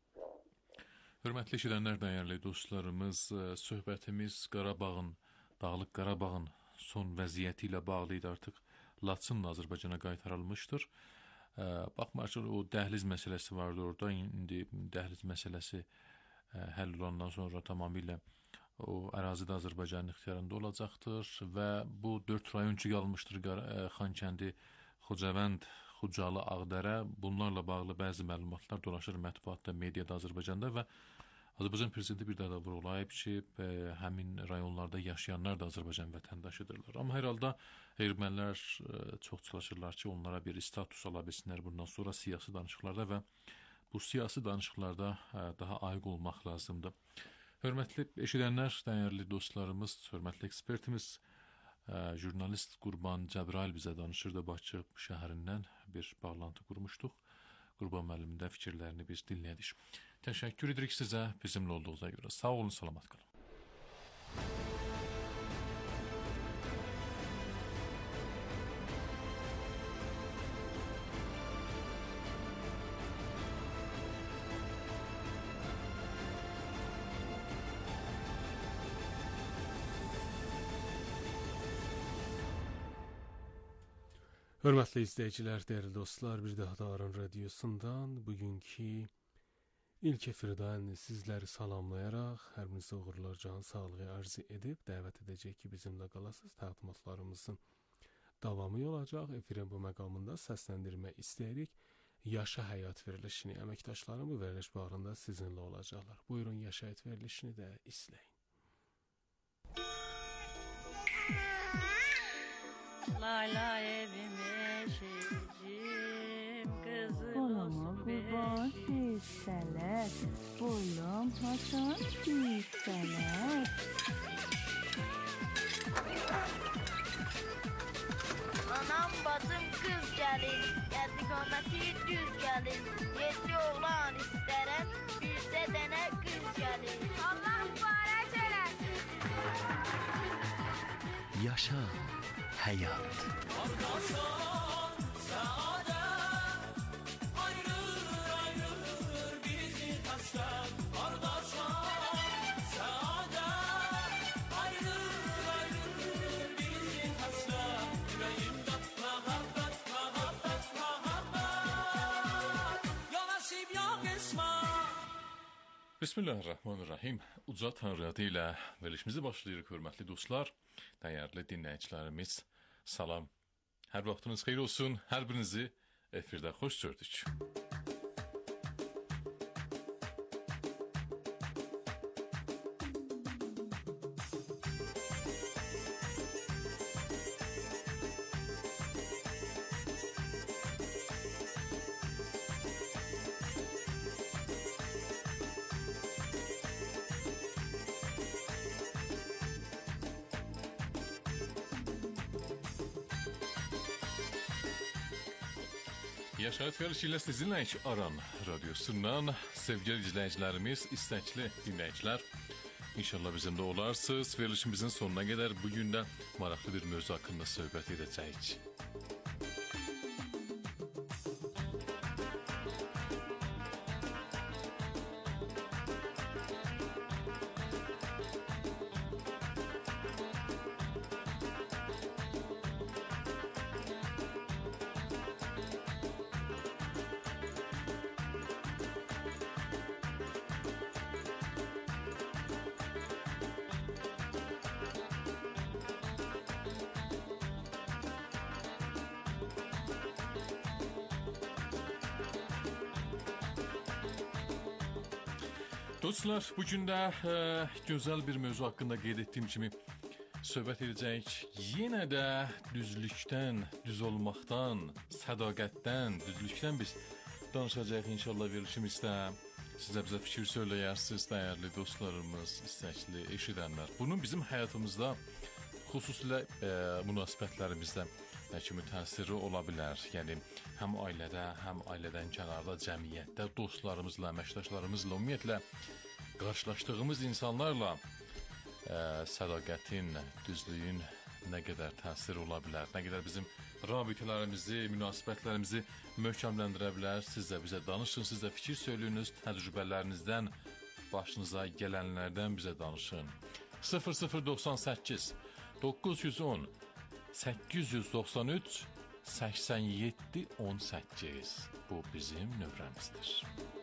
Hörmətli eşidənlər, dəyərli dostlarımız, söhbətimiz Qarabağın, Dağlıq Qarabağın son vəziyyəti ilə bağlı idi. Artıq Laçın Azərbaycana qaytarılmışdır. Baxmayaraq o dəhliz məsələsi vardı orada. İndi dəhliz məsələsi həll olandan sonra tamamilə o ərazidə Azərbaycanın ixtiyarında olacaqdır və bu dörd rayon ki qalmışdır, Xankəndi, Xocavənd, Xucalı, Ağdərə, bunlarla bağlı bəzi məlumatlar dolaşır mətbuatda, mediada Azərbaycanda və Azərbaycan prezidenti bir daha da vurğulayıb ki, həmin rayonlarda yaşayanlar da Azərbaycan vətəndaşıdırlar. Amma hər halda ermənilər çox çalışırlar ki, onlara bir status ala bilsinlər bundan sonra siyasi danışıqlarda və bu siyasi danışıqlarda daha ayıq olmaq lazımdır. Hörmətli eşidənlər, dəyərli dostlarımız, hörmətli ekspertimiz, jurnalist Qurban Cəbrail bizə danışırdı. Bakı şəhərindən bir bağlantı qurmuşduq. Qurban müəllimin də fikirlərini biz dinlədik. Təşəkkür edirik sizə bizimlə olduğunuza görə. Sağ olun, salamat qalın. Hörmətli izləyicilər, dəyərli dostlar, bir daha da Aran Radiosundan bugünkü İlk efirdən sizləri salamlayaraq, hər birinizə uğurlar, can sağlığı arz edib, dəvət edəcək ki, bizimlə qalasınız. Təqdimatlarımızın davamı olacaq. Efirin bu məqamında səsləndirmək istəyirik. Yaşa Həyat verilişini, əməkdaşlarım bu veriliş bağrında sizinlə olacaqlar. Buyurun, Yaşa Həyat verilişini də izləyin. Layla evim eşicim, kızım Balama qurban hissələr, boylam haçan hissələr. Anam bacım kız gelin, geldi kometi düz gelin. Yedi oğlan isterem, birse dene kız gelin. Allah mübarek eylesin. Yaşa Həyat. Bismillahirrahmanirrahim. Uca Tanrı adı ilə verilişimizi başlayırıq, hörmətli dostlar, dəyərli dinləyicilərimiz. Salam. Hər vaxtınız xeyir olsun. Hər birinizi efirdə xoş gördük. Yaşayat verilişiyle sizinle Aran Radyosu'ndan sevgili izleyicilerimiz, istekli dinleyiciler. İnşallah bizimle olarsınız. Verilişimizin sonuna kadar bugün de maraqlı bir mövzu hakkında söhbət edəcəyik. Dostlar, bugün də e, gözəl bir mövzu haqqında qeyd etdiyim kimi söhbət edəcəyik. Yenə də düzlükdən, düz olmaqdan, sədaqətdən, düzlükdən biz danışacağıq inşallah verilişimizdə. Sizə bizə fikir söyləyərsiniz, dəyərli dostlarımız, istəkli eşidənlər. Bunun bizim həyatımızda, xüsusilə e, münasibətlərimizdə nə kimi təsiri ola bilər. Yəni, həm ailədə, həm ailədən kənarda, cəmiyyətdə, dostlarımızla, əməkdaşlarımızla, ümumiyyətlə, qarşılaşdığımız insanlarla ə, sədaqətin, düzlüyün nə qədər təsir ola bilər, nə qədər bizim rabitələrimizi, münasibətlərimizi möhkəmləndirə bilər. Siz də bizə danışın, siz də fikir söyləyiniz, təcrübələrinizdən, başınıza gələnlərdən bizə danışın. sıfır sıfır doxsan səkkiz doqquz yüz on səkkiz yüz doxsan üç səksən yeddi on səkkiz bu bizim nömrəmizdir.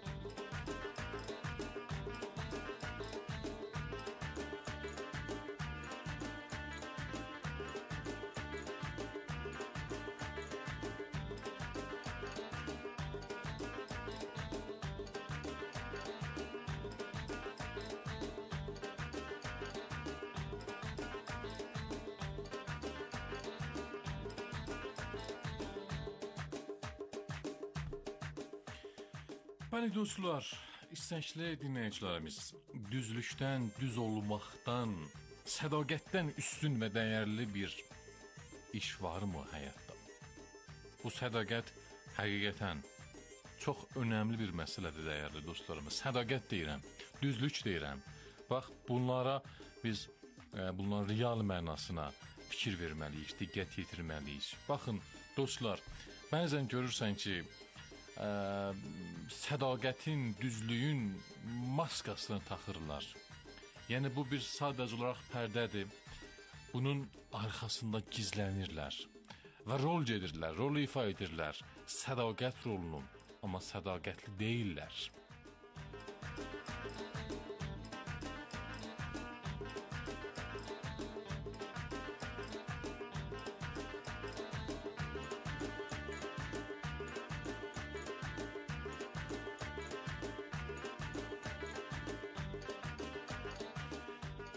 Bəli dostlar, istəkli dinləyicilərimiz, düzlükdən, düz olmaqdan, sədaqətdən üstün və dəyərli bir iş varmı həyatda? Bu sədaqət həqiqətən çox önəmli bir məsələdir dəyərli dostlarımız. Sədaqət deyirəm, düzlük deyirəm. Bax, bunlara biz e, bunların real mənasına fikir verməliyik, diqqət yetirməliyik. Baxın, dostlar, bəzən görürsən ki, Ə, sədaqətin, düzlüyün maskasını taxırlar. Yəni bu bir sadəcə olaraq pərdədir. Bunun arxasında gizlənirlər və rol gedirlər, rol ifa edirlər. Sədaqət rolunu, amma sədaqətli deyirlər.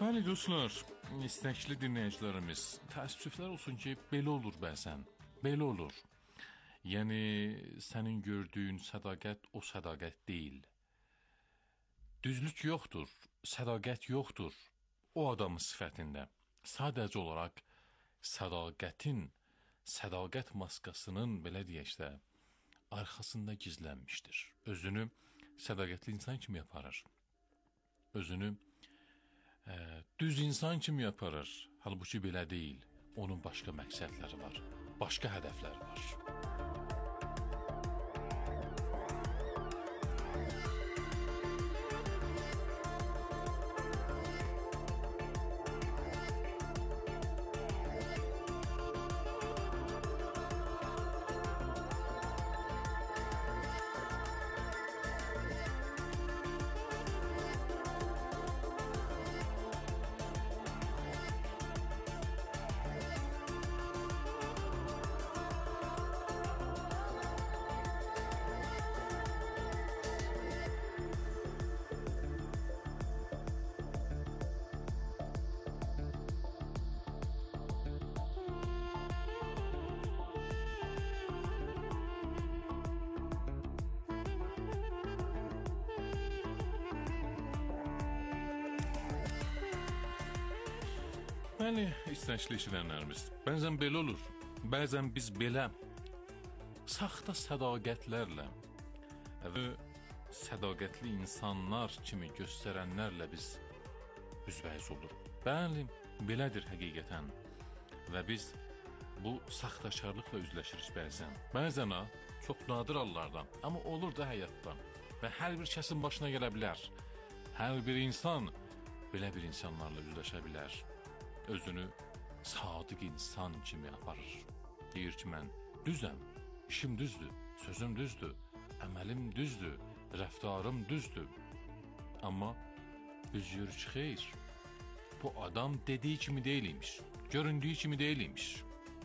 Bəli dostlar, istəkli dinləyicilərimiz, təəssüflər olsun ki, belə olur bəzən, belə olur. Yəni, sənin gördüyün sədaqət o sədaqət deyil. Düzlük yoxdur, sədaqət yoxdur o adamın sifətində. Sadəcə olaraq sədaqətin, sədaqət maskasının, belə deyək də, arxasında gizlənmişdir. Özünü sədaqətli insan kimi yaparır. Özünü Ə, düz insan kimi yaparır. Halbuki belə deyil. Onun başqa məqsədləri var. Başqa hədəfləri var. Bəli, istəkli işlənlərimiz. Bəzən belə olur. Bəzən biz belə saxta sədaqətlərlə və sədaqətli insanlar kimi göstərənlərlə biz üzbəyiz olur. Bəli, belədir həqiqətən. Və biz bu saxtakarlıqla üzləşirik bəzən. Bəzən ha, çox nadir hallarda, amma olur da həyatda. Və hər bir kəsin başına gələ bilər. Hər bir insan belə bir insanlarla üzləşə bilər. Özünü sadiq insan kimi aparır. Deyir ki, mən düzəm, işim düzdür, sözüm düzdür, əməlim düzdür, rəftarım düzdür. Amma üzür ki, xeyr, bu adam dediyi kimi deyilmiş, göründüyü kimi deyilmiş.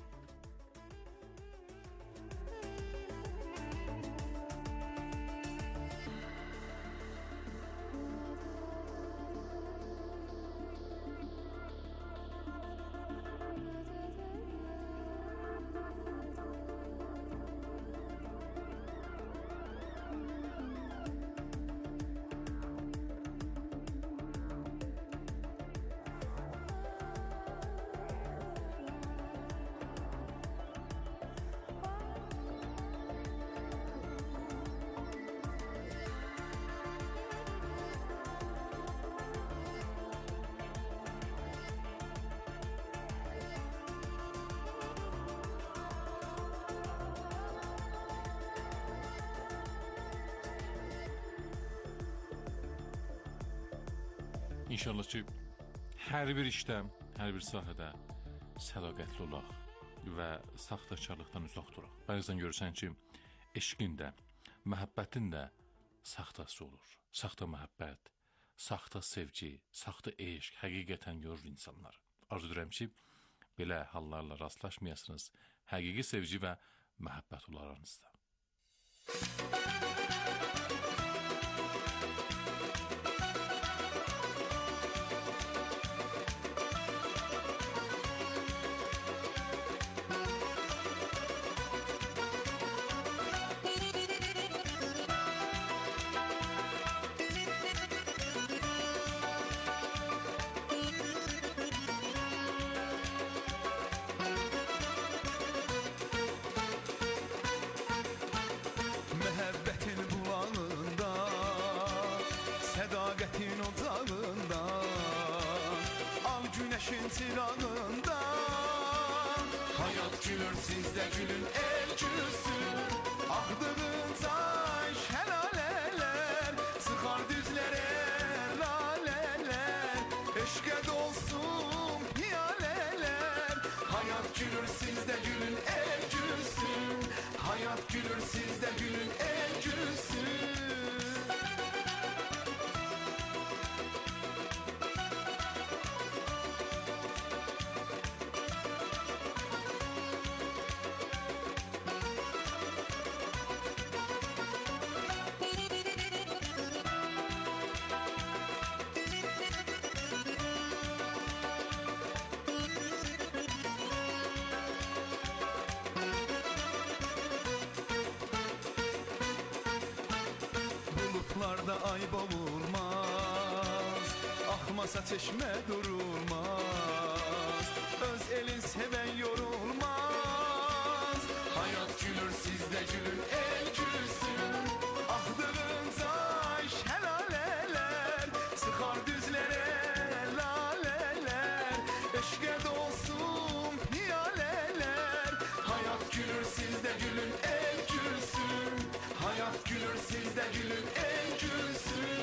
İnşallah ki, hər bir işdə, hər bir sahədə sədaqətli olaq və saxtakarlıqdan uzaq duraq. Bəzən görürsən ki, eşqin də, məhəbbətin də saxtası olur. Saxta məhəbbət, saxta sevgi, saxta eşq həqiqətən görür insanlar. Arzu edirəm ki, belə hallarla rastlaşmayasınız. Həqiqi sevgi və məhəbbət olar aranızda. Sədaqətin ocağında, al günəşin çırağında, hayat gülür, siz də gülün, el gülsün. Axdığın çay şəlalələr, sıxar düzlərə lalələr, eşqə dolsun piyalələr. Hayat gülür, siz də gülün, el gülsün. Hayat gülür, siz də gülün, el gülsün. sularda ay boğulmaz, akmasa çeşme durulmaz, öz elin seven yorulmaz. Hayat gülür sizde gülün el gülsün, ahdığınca şelaleler, sıkar düzlere laleler, eşke dolsun piyaleler. Hayat gülür sizde gülün el gülsün, hayat gülür sizde gülün el gülsün.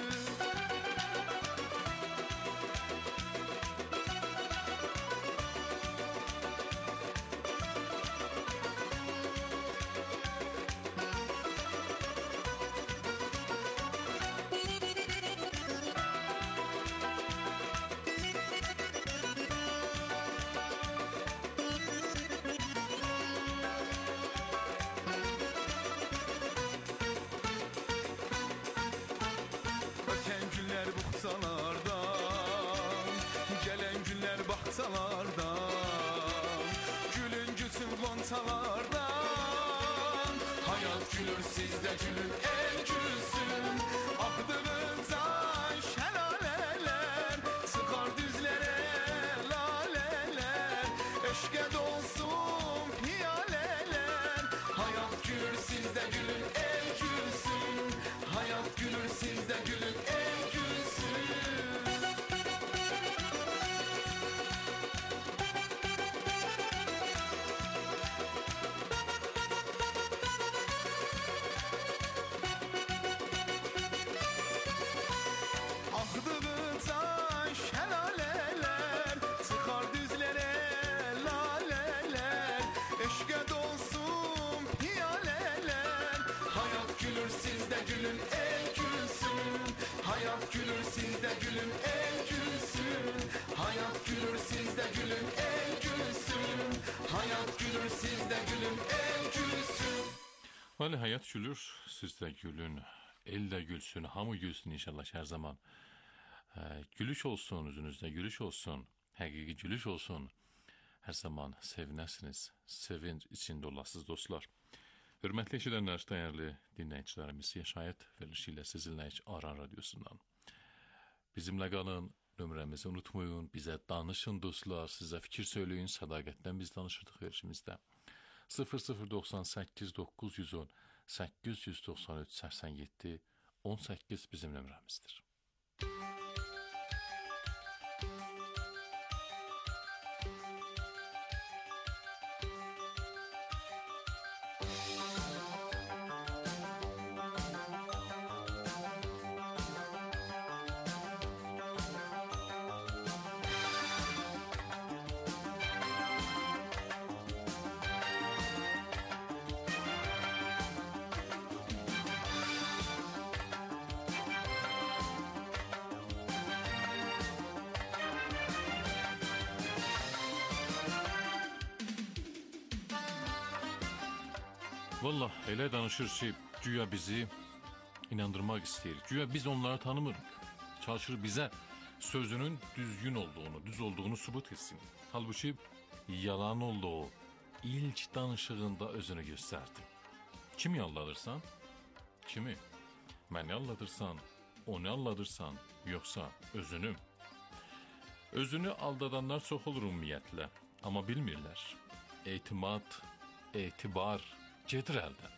Öten günler buxalardan, gelen günler bahçalardan, gülün gülsün gonçalardan. Hayat gülür sizde gülün el gülsün, ahdığınca şelaleler, sıkar düzlere laleler, eşke dolsun piyaleler. Hayat gülür sizde gülün el gülsün, hayat gülür sizde gülün el gülsün. Ahdığınca şelaleler, sıkar düzlere laleler, eşke dolsun piyaleler. Hayat gülür sizde gülün el gülsün, hayat gülür sizde gülün el gülsün, hayat gülür sizde gülün el gülsün, hayat gülür sizde gülün el gülsün. Valla hayat gülür, siz de gülün, el de gülsün, hamı gülsün inşallah her zaman. Ee, gülüş olsun, yüzünüzde gülüş olsun, hakiki gülüş olsun. Her zaman sevinesiniz, sevinç içinde olasınız dostlar. Hürmetli eşidenler, değerli dinleyicilerimiz, Yaşayet verilişiyle sizinle hiç Aran Radyosu'ndan. Bizimle kalın, nömremizi unutmayın, bize danışın dostlar, size fikir söyleyin, sadaqətdən biz danışırdık verişimizde. sıfır sıfır doksan səkkiz dokuz yüz on səkkiz yüz doxsan üç səksən yeddi on səkkiz bizim nömrəmizdir. Valla elə danışır ki, güya bizi inandırmak istəyir. Güya biz onları tanımırıq. Çalışır bize sözünün düzgün olduğunu, düz olduğunu subut etsin. Halbuki yalan olduğu ilk danışığında özünü gösterdi. Kimi alladırsan? Kimi? Məni alladırsan, onu alladırsan, yoksa özünü? Özünü aldadanlar çox olur ümumiyyətlə, amma bilmirlər. Etimad, etibar gedir əldən.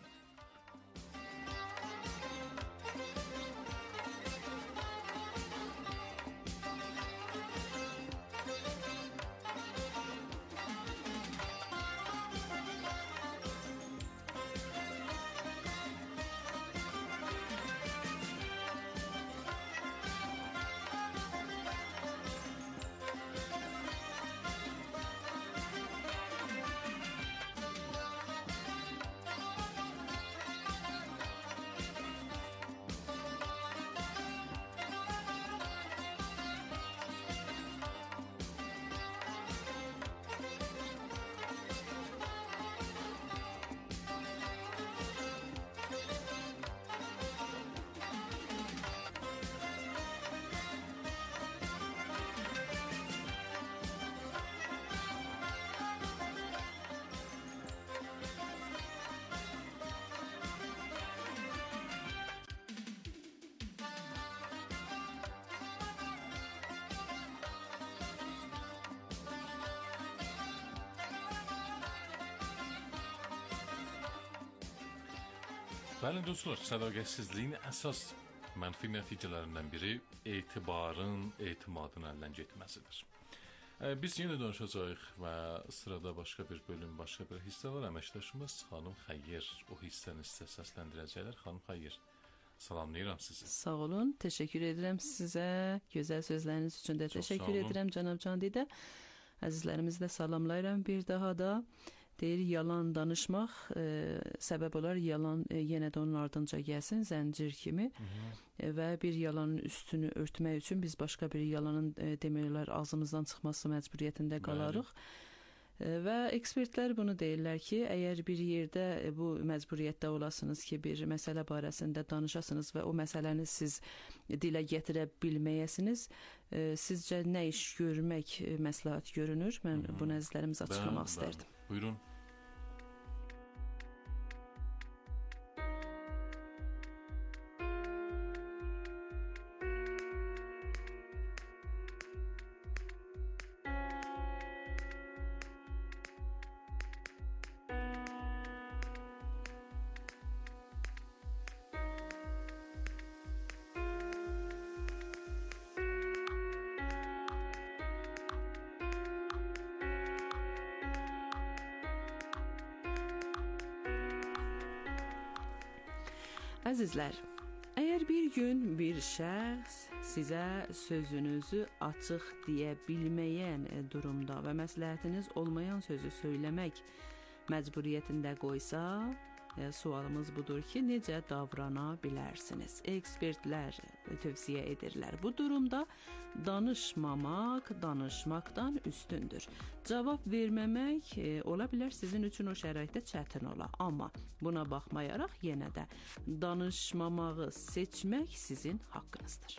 Bəli dostlar, sədaqətsizliyin əsas mənfi nəticələrindən biri etibarın, etimadın əldən getməsidir. Biz yenə danışacağıq və sırada başqa bir bölüm, başqa bir hissə var. Əməkdaşımız xanım Xəyyir o hissəni sizə səsləndirəcəklər. Xanım Xəyyir, salamlayıram sizi. Sağ olun, təşəkkür edirəm sizə. Gözəl sözləriniz üçün də təşəkkür edirəm cənab Candidə. Əzizlərimizi də salamlayıram bir daha da. Deyir, yalan danışmaq e, səbəb olar, yalan e, yenə də onun ardınca gəlsin, zəncir kimi. Hı -hı. E, və bir yalanın üstünü örtmək üçün biz başqa bir yalanın e, demək olar ağzımızdan çıxması məcburiyyətində qalarıq. E, və ekspertlər bunu deyirlər ki, əgər bir yerdə e, bu məcburiyyətdə olasınız ki, bir məsələ barəsində danışasınız və o məsələni siz dilə gətirə bilməyəsiniz, e, sizcə nə iş görmək e, məsləhət görünür? Mən Hı -hı. bunu əzizlərimizə açıqlamaq ben, istərdim. Ben. Buyurun. Əzizlər, əgər bir gün bir şəxs sizə sözünüzü açıq deyə bilməyən durumda və məsləhətiniz olmayan sözü söyləmək məcburiyyətində qoysa, e, sualımız budur ki, necə davrana bilərsiniz? Ekspertlər tövsiyə edirlər. Bu durumda danışmamaq danışmaqdan üstündür. Cavab verməmək e, ola bilər sizin üçün o şəraitdə çətin ola. Amma buna baxmayaraq yenə də danışmamağı seçmək sizin haqqınızdır.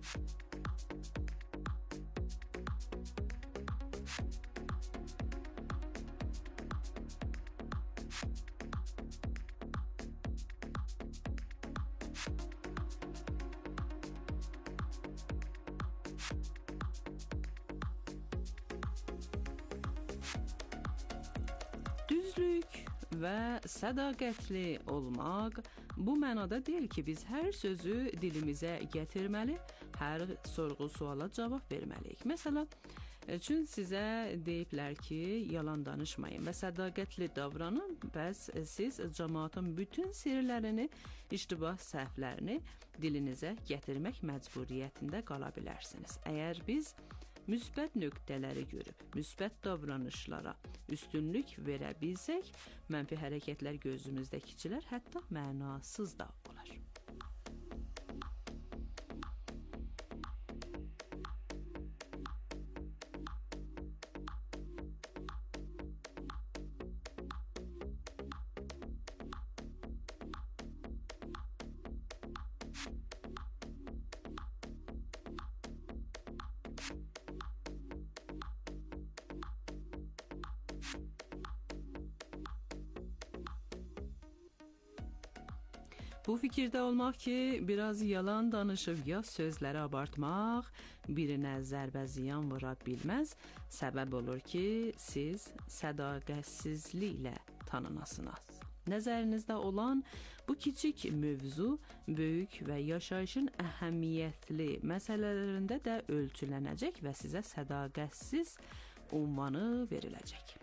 Düzlük və sədaqətli olmaq bu mənada deyil ki, biz hər sözü dilimizə gətirməli, hər sorğu-suala cavab verməliyik. Məsələn, üçün sizə deyiblər ki, yalan danışmayın və sədaqətli davranın, bəs siz cəmaatın bütün sirlərini, iştibah səhvlərini dilinizə gətirmək məcburiyyətində qala bilərsiniz. Əgər biz müsbət nöqtələri görüb, müsbət davranışlara üstünlük verə bilsək, mənfi hərəkətlər gözümüzdə kiçilər, hətta mənasız da olar. Bu fikirdə olmaq ki, biraz yalan danışıb ya sözləri abartmaq birinə zərbə ziyan vura bilməz, səbəb olur ki, siz sədaqətsizliklə tanınasınız. Nəzərinizdə olan bu kiçik mövzu böyük və yaşayışın əhəmiyyətli məsələlərində də ölçülənəcək və sizə sədaqətsiz ünvanı veriləcək.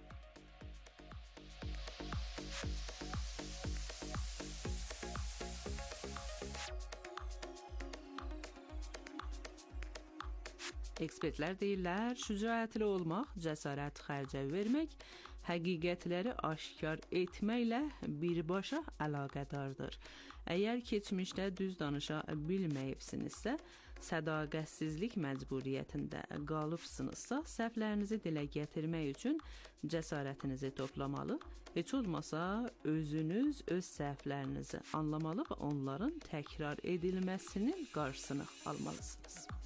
Ekspertlər deyirlər, şücaətli olmaq, cəsarət xərcə vermək, həqiqətləri aşkar etməklə birbaşa əlaqədardır. Əgər keçmişdə düz danışa bilməyibsinizsə, sədaqətsizlik məcburiyyətində qalıbsınızsa, səhvlərinizi dilə gətirmək üçün cəsarətinizi toplamalı, heç olmasa özünüz öz səhvlərinizi anlamalı və onların təkrar edilməsinin qarşısını almalısınız.